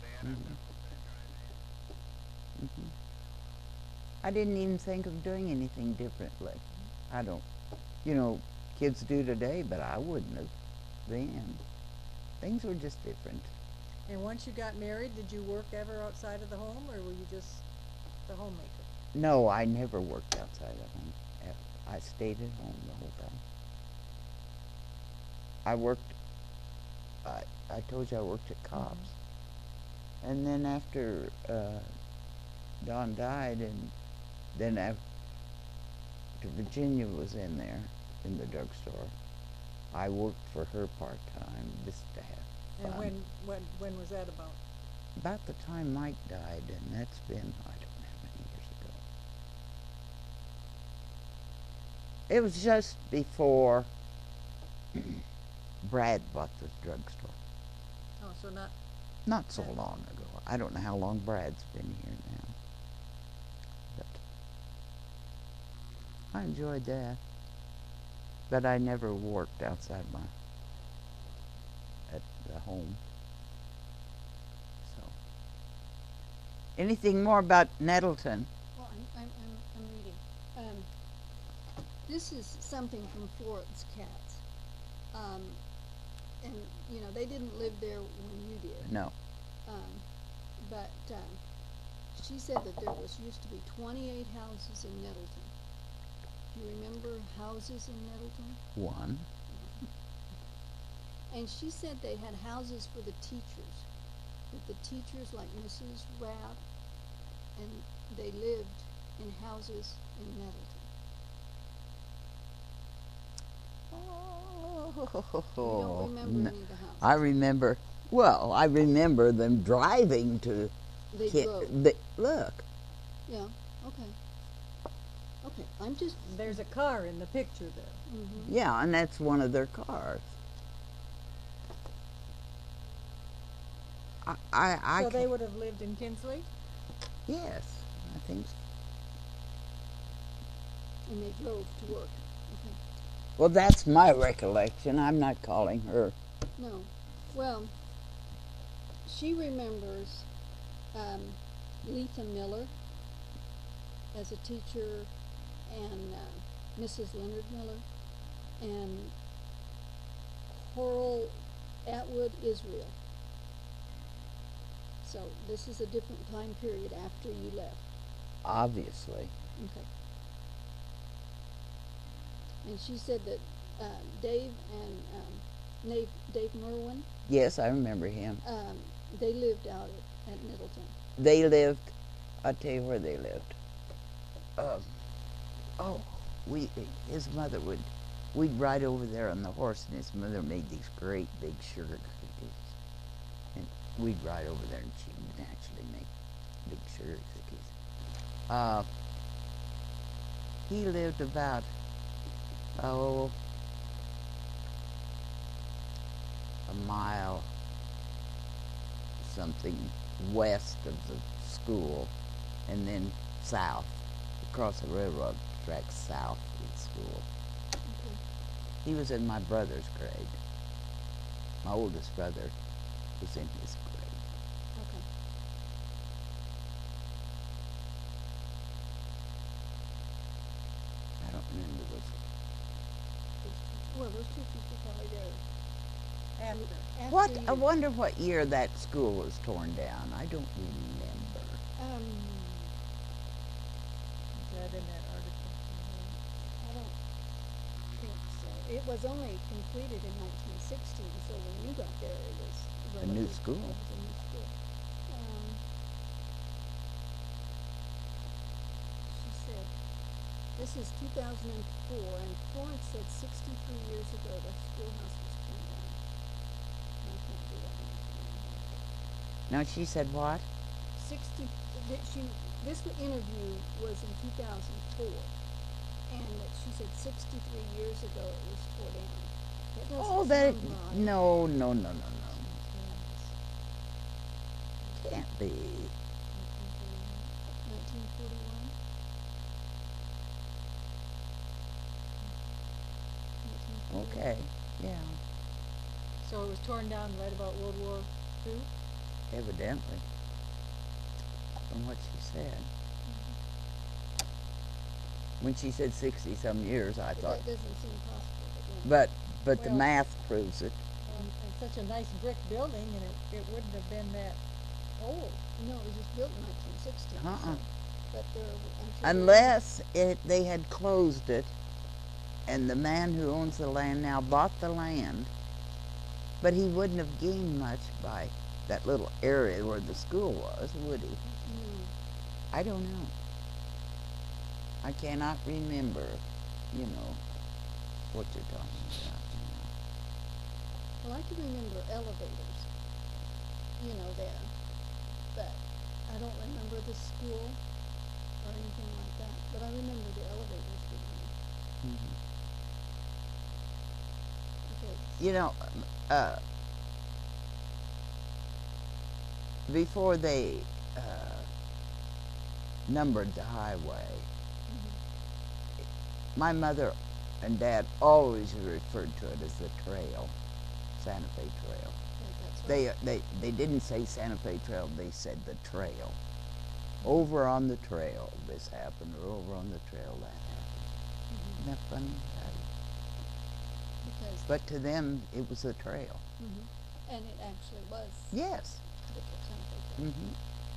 I didn't even think of doing anything differently. I don't, kids do today, but I wouldn't have then. Things were just different. And once you got married, did you work ever outside of the home, or were you just the homemaker? No, I never worked outside the home, ever. I stayed at home the whole time. I worked, I told you I worked at Cobb's. And then after Don died, and then after Virginia was in there, in the drugstore, I worked for her part-time just to have fun. And when was that about? About the time Mike died, and that's been, I don't know how many years ago. It was just before Brad bought the drugstore. Oh, so not so long ago. I don't know how long Brad's been here now. But I enjoyed that. But I never worked outside at the home. So, anything more about Nettleton? Well, I'm reading. This is something from Florence Katz. And, they didn't live there when you did. No. But she said that there used to be 28 houses in Nettleton. Do you remember houses in Nettleton? One. And she said they had houses for the teachers. But the teachers, like Mrs. Rapp, and they lived in houses in Nettleton. You don't remember any of the houses? I remember them driving to. They drove. Look. Yeah. Okay. Okay. I'm just. There's a car in the picture there. Mm-hmm. Yeah, and that's one of their cars. So they would have lived in Kinsley? Yes, I think so. And they drove to work. Okay. Well, that's my recollection. I'm not calling her. No. Well, she remembers Letha Miller as a teacher, and Mrs. Leonard Miller, and Coral Atwood Israel So this is a different time period after you left. Obviously. Okay. And she said that Dave and Dave Merwin, Yes, I remember him. they lived out at Middleton. They lived, I'll tell you where they lived. His mother we'd ride over there on the horse, and his mother made these great big sugar cookies. And we'd ride over there, and she would actually make big sugar cookies. He lived about, a mile something west of the school, and then south, across the railroad tracks south of the school. Okay. He was in my brother's grade. My oldest brother was in his grade. Okay. I don't remember those. Well, those teachers were probably there. After What? you. I wonder what year that school was torn down. I don't remember. Is that in that article? I don't think so. It was only completed in 1916, so when you got there, it was A new school. It was a new school. She said, this is 2004, and Florence said 63 years ago the schoolhouse was torn down. I can't do that one. Now she said what? 60. This interview was in 2004, and that she said 63 years ago it was torn down. That doesn't That sound right. no. Can't be. 1941. Okay. Yeah. So it was torn down right about World War II? Evidently. From what she said. When she said 60-some years, I thought. That doesn't seem possible. But But the Well- math proves it. And such a nice brick building, and it wouldn't have been that old. no, it was just built in 1960. Uh-uh. But there, I'm sure Unless they had closed it, and the man who owns the land now bought the land, but he wouldn't have gained much by that little area where the school was, would he? No. I don't know. I cannot remember, what you're talking about. Well, I can remember elevators, there, but I don't remember the school or anything like that. But I remember the elevators being there. Mhm. Okay. Before they numbered the highway, my mother and Dad always referred to it as the trail, Santa Fe Trail. That's right. They didn't say Santa Fe Trail, they said the trail. Over on the trail this happened, or over on the trail that happened. Isn't that funny? Because. But to them, it was a trail. And it actually was. Yes. The Santa Fe Trail. Mm-hmm.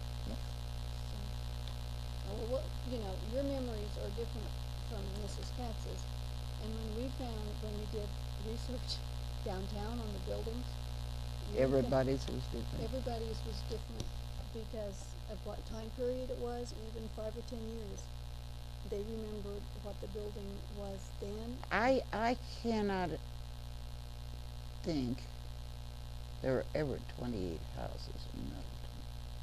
Well, your memories are different from Mrs. Katz's. And when we did research downtown on the buildings, Everybody's was different. everybody's was different because of what time period it was, even 5 or 10 years. They remembered what the building was then. I cannot think there were ever 28 houses in Middleton.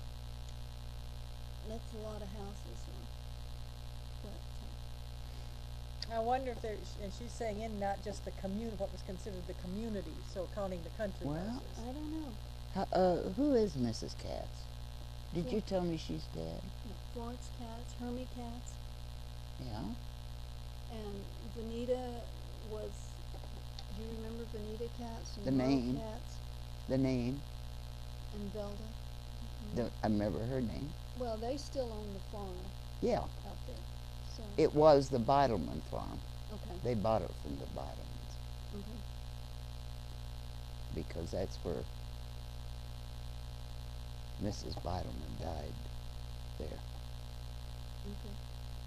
That's a lot of houses, but I wonder if there's, and she's saying in not just the what was considered the community, so counting the country Well, houses. I don't know. Who is Mrs. Katz? Did you tell me she's dead? Florence Katz, Hermie Katz, Yeah. and Vanita was. Do you remember Vanita Katz and The Merle name. Katz The name. and Velda? I remember her name. Well, they still own the farm Yeah. out there. So It was the Beidelman farm. okay. They bought it from the Beidelmans Okay. because that's where Mrs. Beidelman died there. Okay.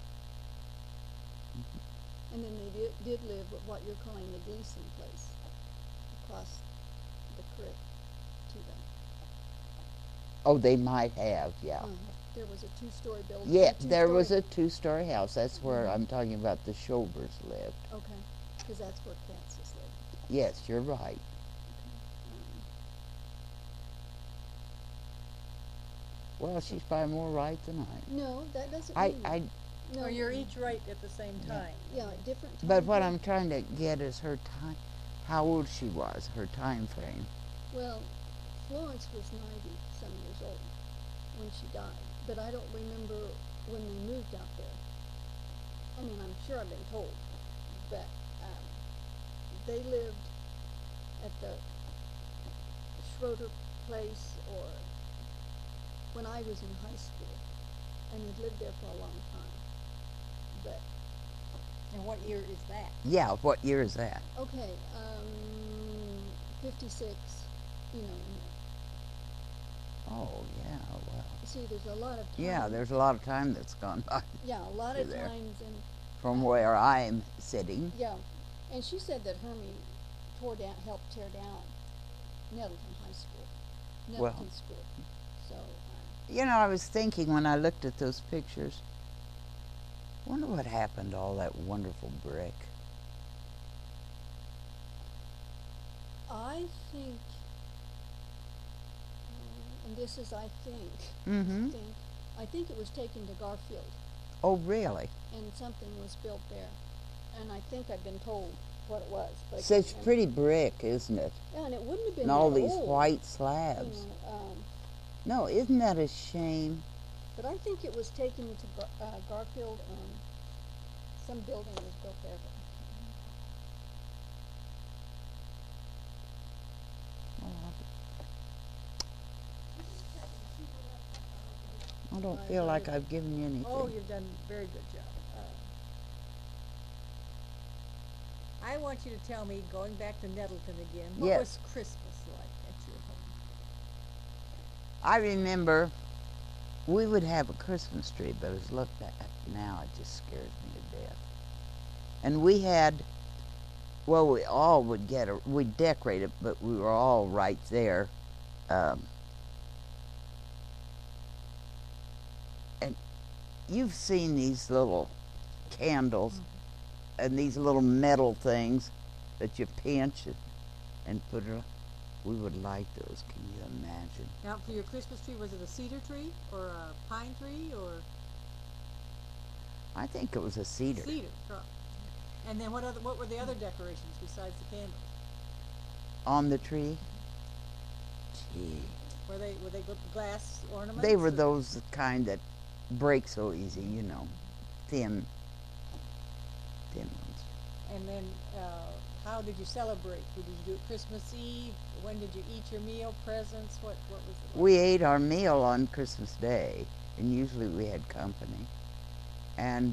And then they did live at what you're calling the Gleason place, across the creek to them. Oh, they might have, yeah. There was a two-story building. Yeah, there was a two-story house. That's where Mhm. I'm talking about the Shobers lived. Okay, because that's where Kansas lived. Yes, you're right. Well, she's probably more right than I. No, that doesn't I, mean. I, No, Or you're each right at the same Yeah. time. Yeah, at different times. but what I'm trying to get is her time, how old she was, her time frame. Well, Florence was 90-some years old when she died, but I don't remember when they moved out there. I mean, I'm sure I've been told, but they lived at the Schroeder place or when I was in high school, and they'd lived there for a long time. But And what year is that? Yeah, what year is that? okay, 56, you know. Oh, yeah, well. See, there's a lot of time. Yeah, there's a lot of time that's gone by Yeah, a lot through of there. times, and from where I'm sitting. yeah, and she said that Hermie helped tear down Nettleton High School, Nettleton Well. School. So, You know, I was thinking when I looked at those pictures, wonder what happened to all that wonderful brick. I think, and this is I think, Mm-hmm. I think it was taken to Garfield, Oh, really? and something was built there, and I think I've been told what it was. But I Such can't remember. pretty brick, isn't it? Yeah, and it wouldn't have been And all that these old, white you slabs. know, No, isn't that a shame? but I think it was taken to Garfield, and some building was built there. But I don't I feel like very- I've given you anything. Oh, you've done a very good job. I want you to tell me, going back to Nettleton again, what Yes. was Christmas like at your home? I remember we would have a Christmas tree, but as look back now, it just scares me to death. And we had, well, we all would we'd decorate it, but we were all right there. And you've seen these little candles and these little metal things that you pinch and put it on. We would light those, can you imagine? Now, for your Christmas tree, was it a cedar tree or a pine tree or I think it was a cedar. cedar? Right. And then what were the other decorations besides the candles? On the tree. Gee. Were they glass ornaments? They were or- those kind that break so easy, you know, thin ones. And then, how did you celebrate? Did you do it Christmas Eve? When did you eat your meal? Presents? What was it like? We ate our meal on Christmas Day, and usually we had company. And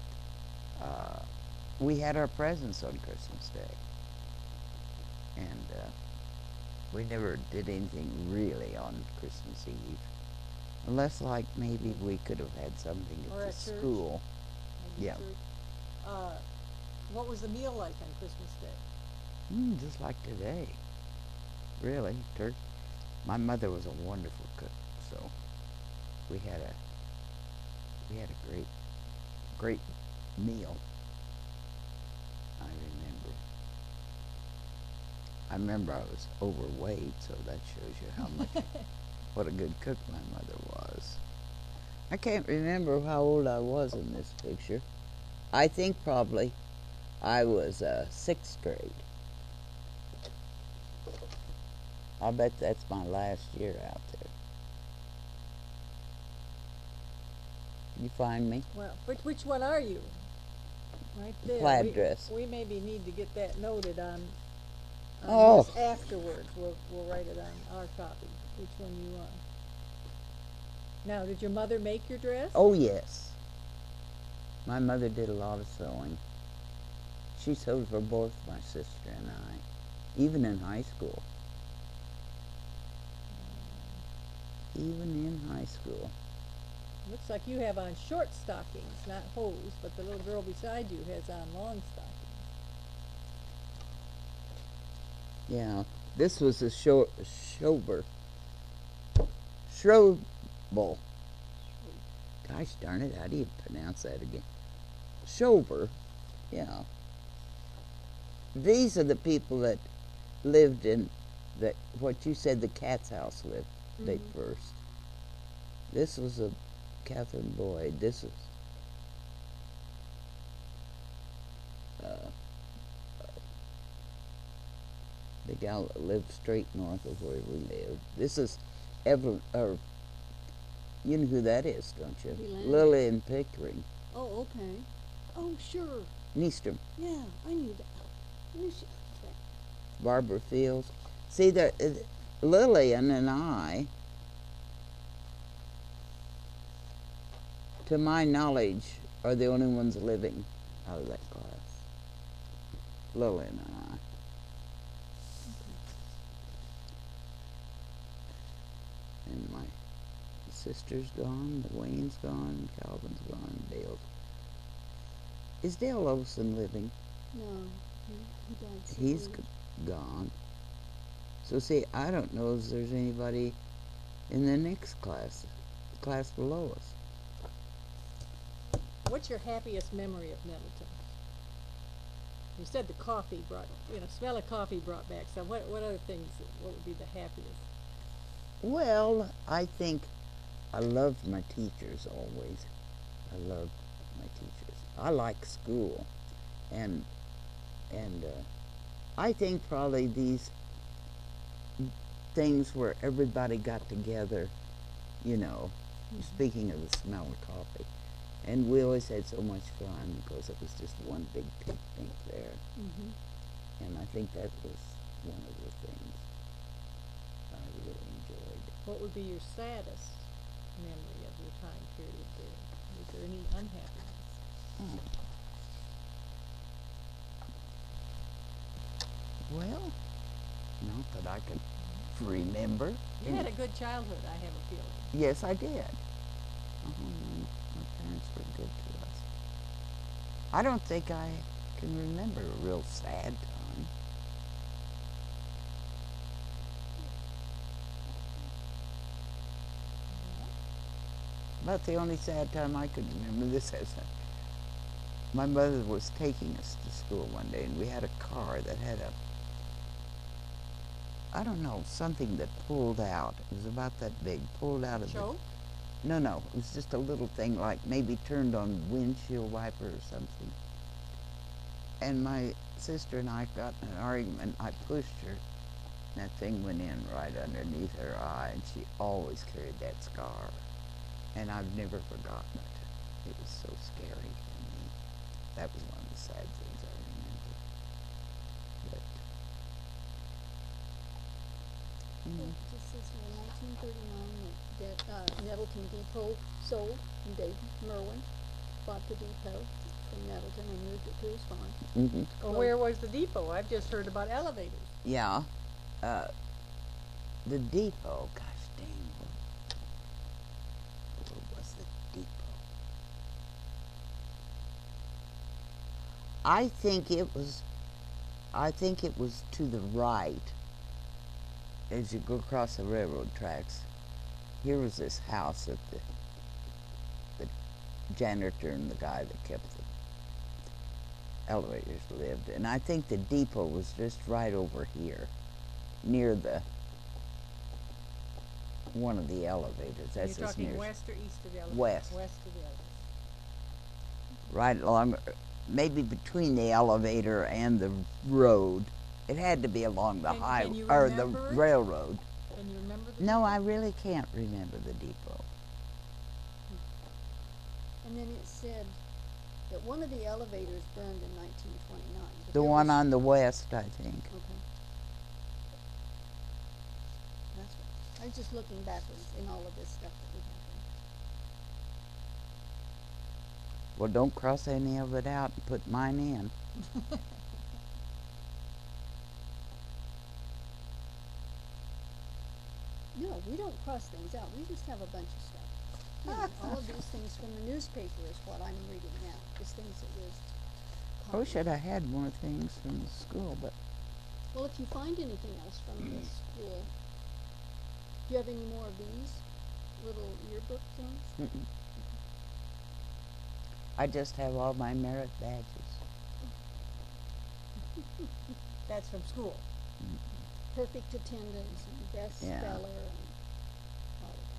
we had our presents on Christmas Day. And we never did anything really on Christmas Eve. Unless, like, maybe we could have had something Or at at the church? school. Maybe Yeah. church? What was the meal like on Christmas Day? Just like today. Really, my mother was a wonderful cook, so we had a great meal. I remember I was overweight, so that shows you how much what a good cook my mother was. I can't remember how old I was in this picture. I think probably I was 6th grade. I'll bet that's my last year out there. You find me? Well, which one are you? Right there. Plaid dress. We maybe need to get that noted on Oh. this afterwards. We'll write it on our copy, which one you are. Now, did your mother make your dress? Oh, yes. My mother did a lot of sewing. She sewed for both my sister and I, even in high school. even in high school. Looks like you have on short stockings, not hose, but the little girl beside you has on long stockings. Yeah, this was a Schober. Schrobel. Gosh darn it, how do you pronounce that again? Schober, yeah. These are the people that lived in what you said the Cat's house lived they first. This was a Catherine Boyd. This is the gal that lived straight north of where we lived. This is Evelyn, or you know who that is, don't you? Lillian Pickering. Oh, okay. Oh, sure. Nystrom. Yeah, I knew that. Okay. Barbara Fields. See, Lillian and I, to my knowledge, are the only ones living out of that class. Lillian and I. And my sister's gone, Wayne's gone, Calvin's gone, Dale's. Is Dale Olson living? No, he died. He's gone. So see, I don't know if there's anybody in the next class, the class below us. What's your happiest memory of Nettleton? You said the coffee brought, smell of coffee brought back some. What other things, what would be the happiest? Well, I think I loved my teachers always. I loved my teachers. I like school. And I think probably these things where everybody got together, speaking of the smell of coffee. And we always had so much fun because it was just one big picnic there. And I think that was one of the things I really enjoyed. What would be your saddest memory of your time period there? Was there any unhappiness? Well, not that I can remember. You had a good childhood, I have a feeling. Yes, I did. My parents were good to us. I don't think I can remember a real sad time. About the only sad time I could remember my mother was taking us to school one day, and we had a car that had I don't know, something that pulled out. It was about that big, pulled out of Choke? No, it was just a little thing like maybe turned on windshield wiper or something. And my sister and I got in an argument. I pushed her, and that thing went in right underneath her eye, and she always carried that scar. And I've never forgotten it. It was so scary for me. That was one of the sad things I remember. But, It just says here in 1939 that Nettleton Depot sold, and Dave Merwin bought the depot from Nettleton and moved it to his farm. Well, where was the depot? I've just heard about elevators. yeah, the depot, gosh dang, where was the depot? I think it was to the right as you go across the railroad tracks. Here was this house that the janitor and the guy that kept the elevators lived, and I think the depot was just right over here, near one of the elevators. That's You're as talking near west or east of the elevator? West. West of the elevator. Right along, maybe between the elevator and the road. It had to be along the highway or the railroad. Can you remember the No, depot? I really can't remember the depot. And then it said that one of the elevators burned in 1929. but The there one was- on the west, I think. Okay. That's right. I was just looking backwards in all of this stuff that we have Well, don't cross any of it out and put mine in. here. No, we don't cross things out. We just have a bunch of stuff. You know, all of these things from the newspaper is what I'm reading now. Just things that was I wish I'd have had more things from the school, but Well, if you find anything else from the school, do you have any more of these little yearbook things? mm-mm. I just have all my merit badges. That's from school. Perfect attendance and best Yeah. speller and all of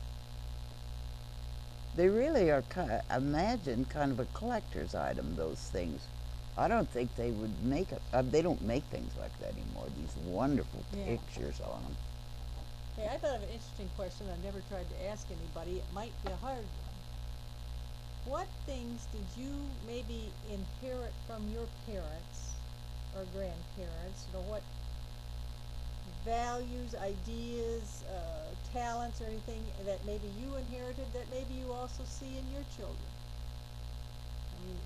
They really are, imagine, kind of a collector's item, those things. I don't think they would make it. They don't make things like that anymore, these wonderful Yeah. pictures on them. Hey, I thought of an interesting question I never tried to ask anybody. It might be a hard one. What things did you maybe inherit from your parents or grandparents? You know, what values, ideas, talents, or anything that maybe you inherited that maybe you also see in your children? I mean,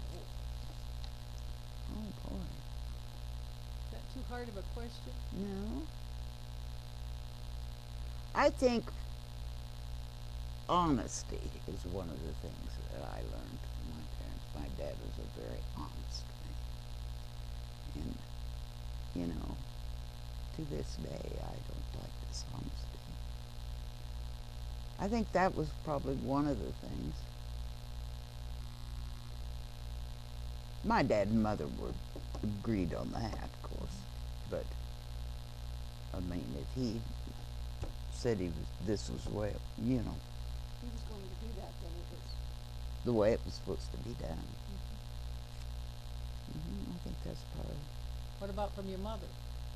Oh, boy. is that too hard of a question? No. I think honesty is one of the things that I learned from my parents. My dad was a very honest man. And, you know, to this day, I don't like dishonesty. I think that was probably one of the things. My dad and mother were agreed on that, of course, but I mean, if he said this was the way, you know, He was going to do that, then it was. the way it was supposed to be done. I think that's probably. What about from your mother?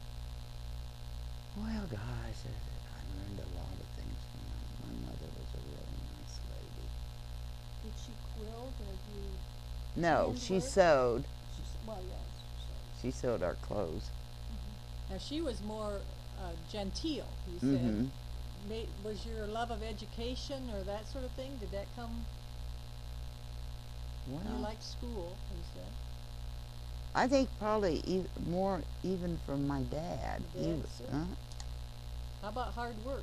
Well, gosh, I learned a lot of things from her. My mother was a really nice lady. Did she quilt or do you? No, Hand she work? sewed. Well, yes. She sewed our clothes. Now, she was more genteel, you said. Mhm. Was your love of education or that sort of thing, did that come? Well, You liked school, you said. I think probably more even from my dad. Your He dad, was, too? How about hard work?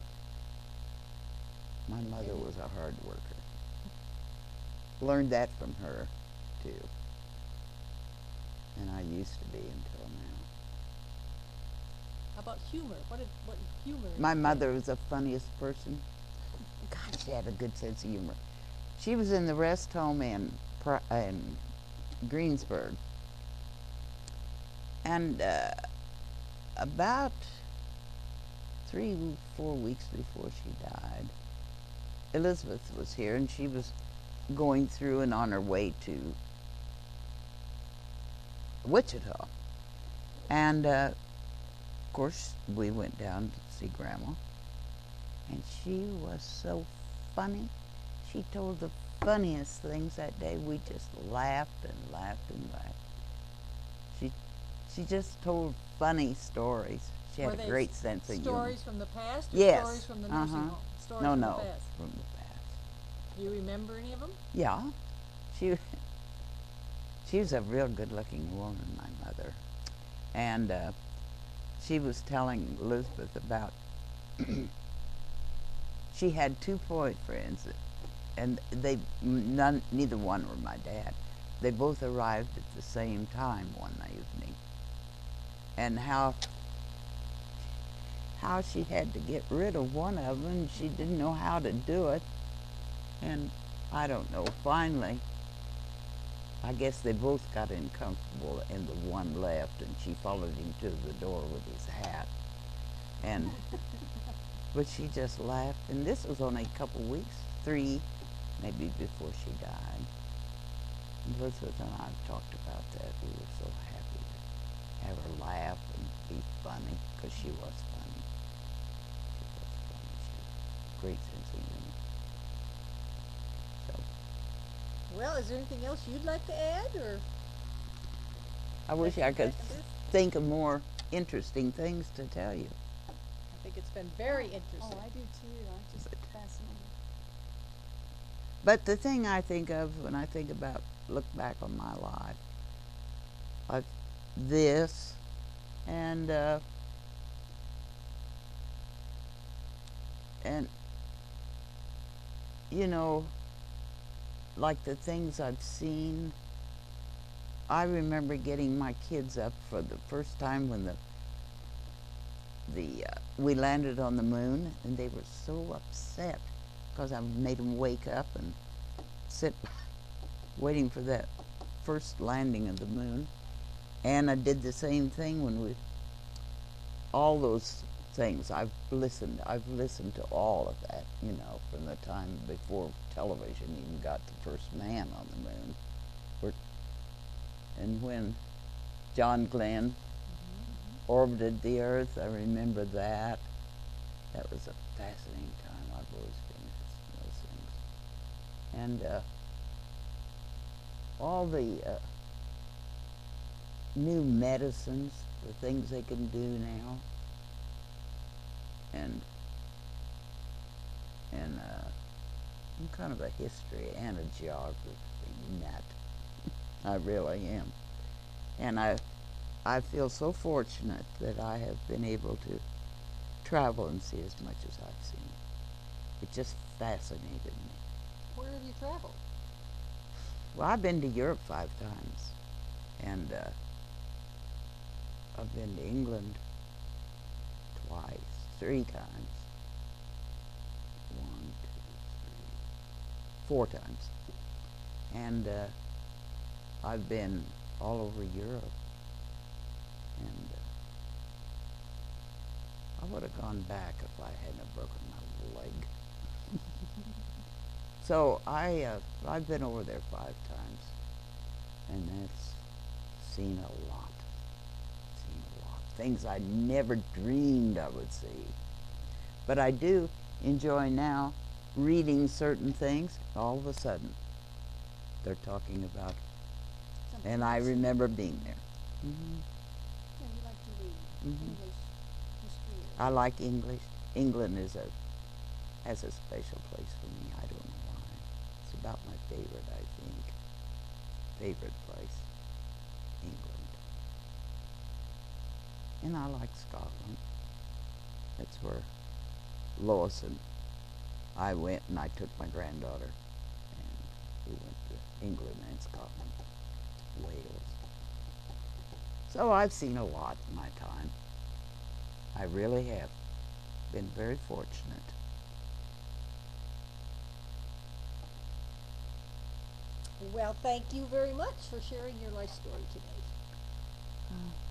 my mother was a hard worker. Learned that from her, too. And I used to be until now. How about humor? What humor? My mother was the funniest person. God, she had a good sense of humor. She was in the rest home in Greensburg. And about 3-4 weeks before she died, Elizabeth was here, and she was going through and on her way to Wichita. And of course, we went down to see Grandma, and she was so funny. She told the funniest things that day. We just laughed and laughed and laughed. She just told funny stories. She had Were a they great sense of humor. stories from the past or Yes. stories from the nursing home? Stories No, from no, the past. from the past. Do you remember any of them? Yeah, she was a real good-looking woman, my mother, and she was telling Elizabeth about she had 2 boyfriends, and neither one were my dad. They both arrived at the same time one evening, and how she had to get rid of one of them, and she didn't know how to do it. And I don't know, finally, I guess they both got uncomfortable, and the one left, and she followed him to the door with his hat. And but she just laughed, and this was only a couple weeks, 3 maybe before she died. And Elizabeth and I talked about that. We were so happy to have her laugh and be funny, because she was funny. She was funny. She had a great sense of humor. So Well, is there anything else you'd like to add, or? I wish I could Second this? think of more interesting things to tell you. I think it's been very interesting. Oh, I do too. I'm just fascinated. But the thing I think of when I look back on my life, like this, and And, you know, like the things I've seen, I remember getting my kids up for the first time when we landed on the moon, and they were so upset because I made them wake up and sit waiting for that first landing of the moon. And I did the same thing when all those things. I've listened to all of that, you know, from the time before television even got the first man on the moon. And when John Glenn orbited the Earth, I remember that. That was a fascinating time. I've always been interested in those things. And all the new medicines, the things they can do now, and I'm kind of a history and a geography nut. I really am. And I feel so fortunate that I have been able to travel and see as much as I've seen. It just fascinated me. Where have you traveled? Well, I've been to Europe 5 times. And I've been to England twice, 3 times. 1, 2, 3, 4 times. And I've been all over Europe. And I would have gone back if I hadn't broken my leg. So I've been over there 5 times, and that's seen a lot. Things I never dreamed I would see. But I do enjoy now reading certain things. All of a sudden, they're talking about it. Something And I else. remember being there. Yeah, you like to read English history. I like English. England has a special place for me. I don't know why. It's about my favorite, I think. Favorite place, England. And I like Scotland. That's where Lois and I went, and I took my granddaughter, and we went to England and Scotland, Wales. So I've seen a lot in my time. I really have been very fortunate. Well, thank you very much for sharing your life story today.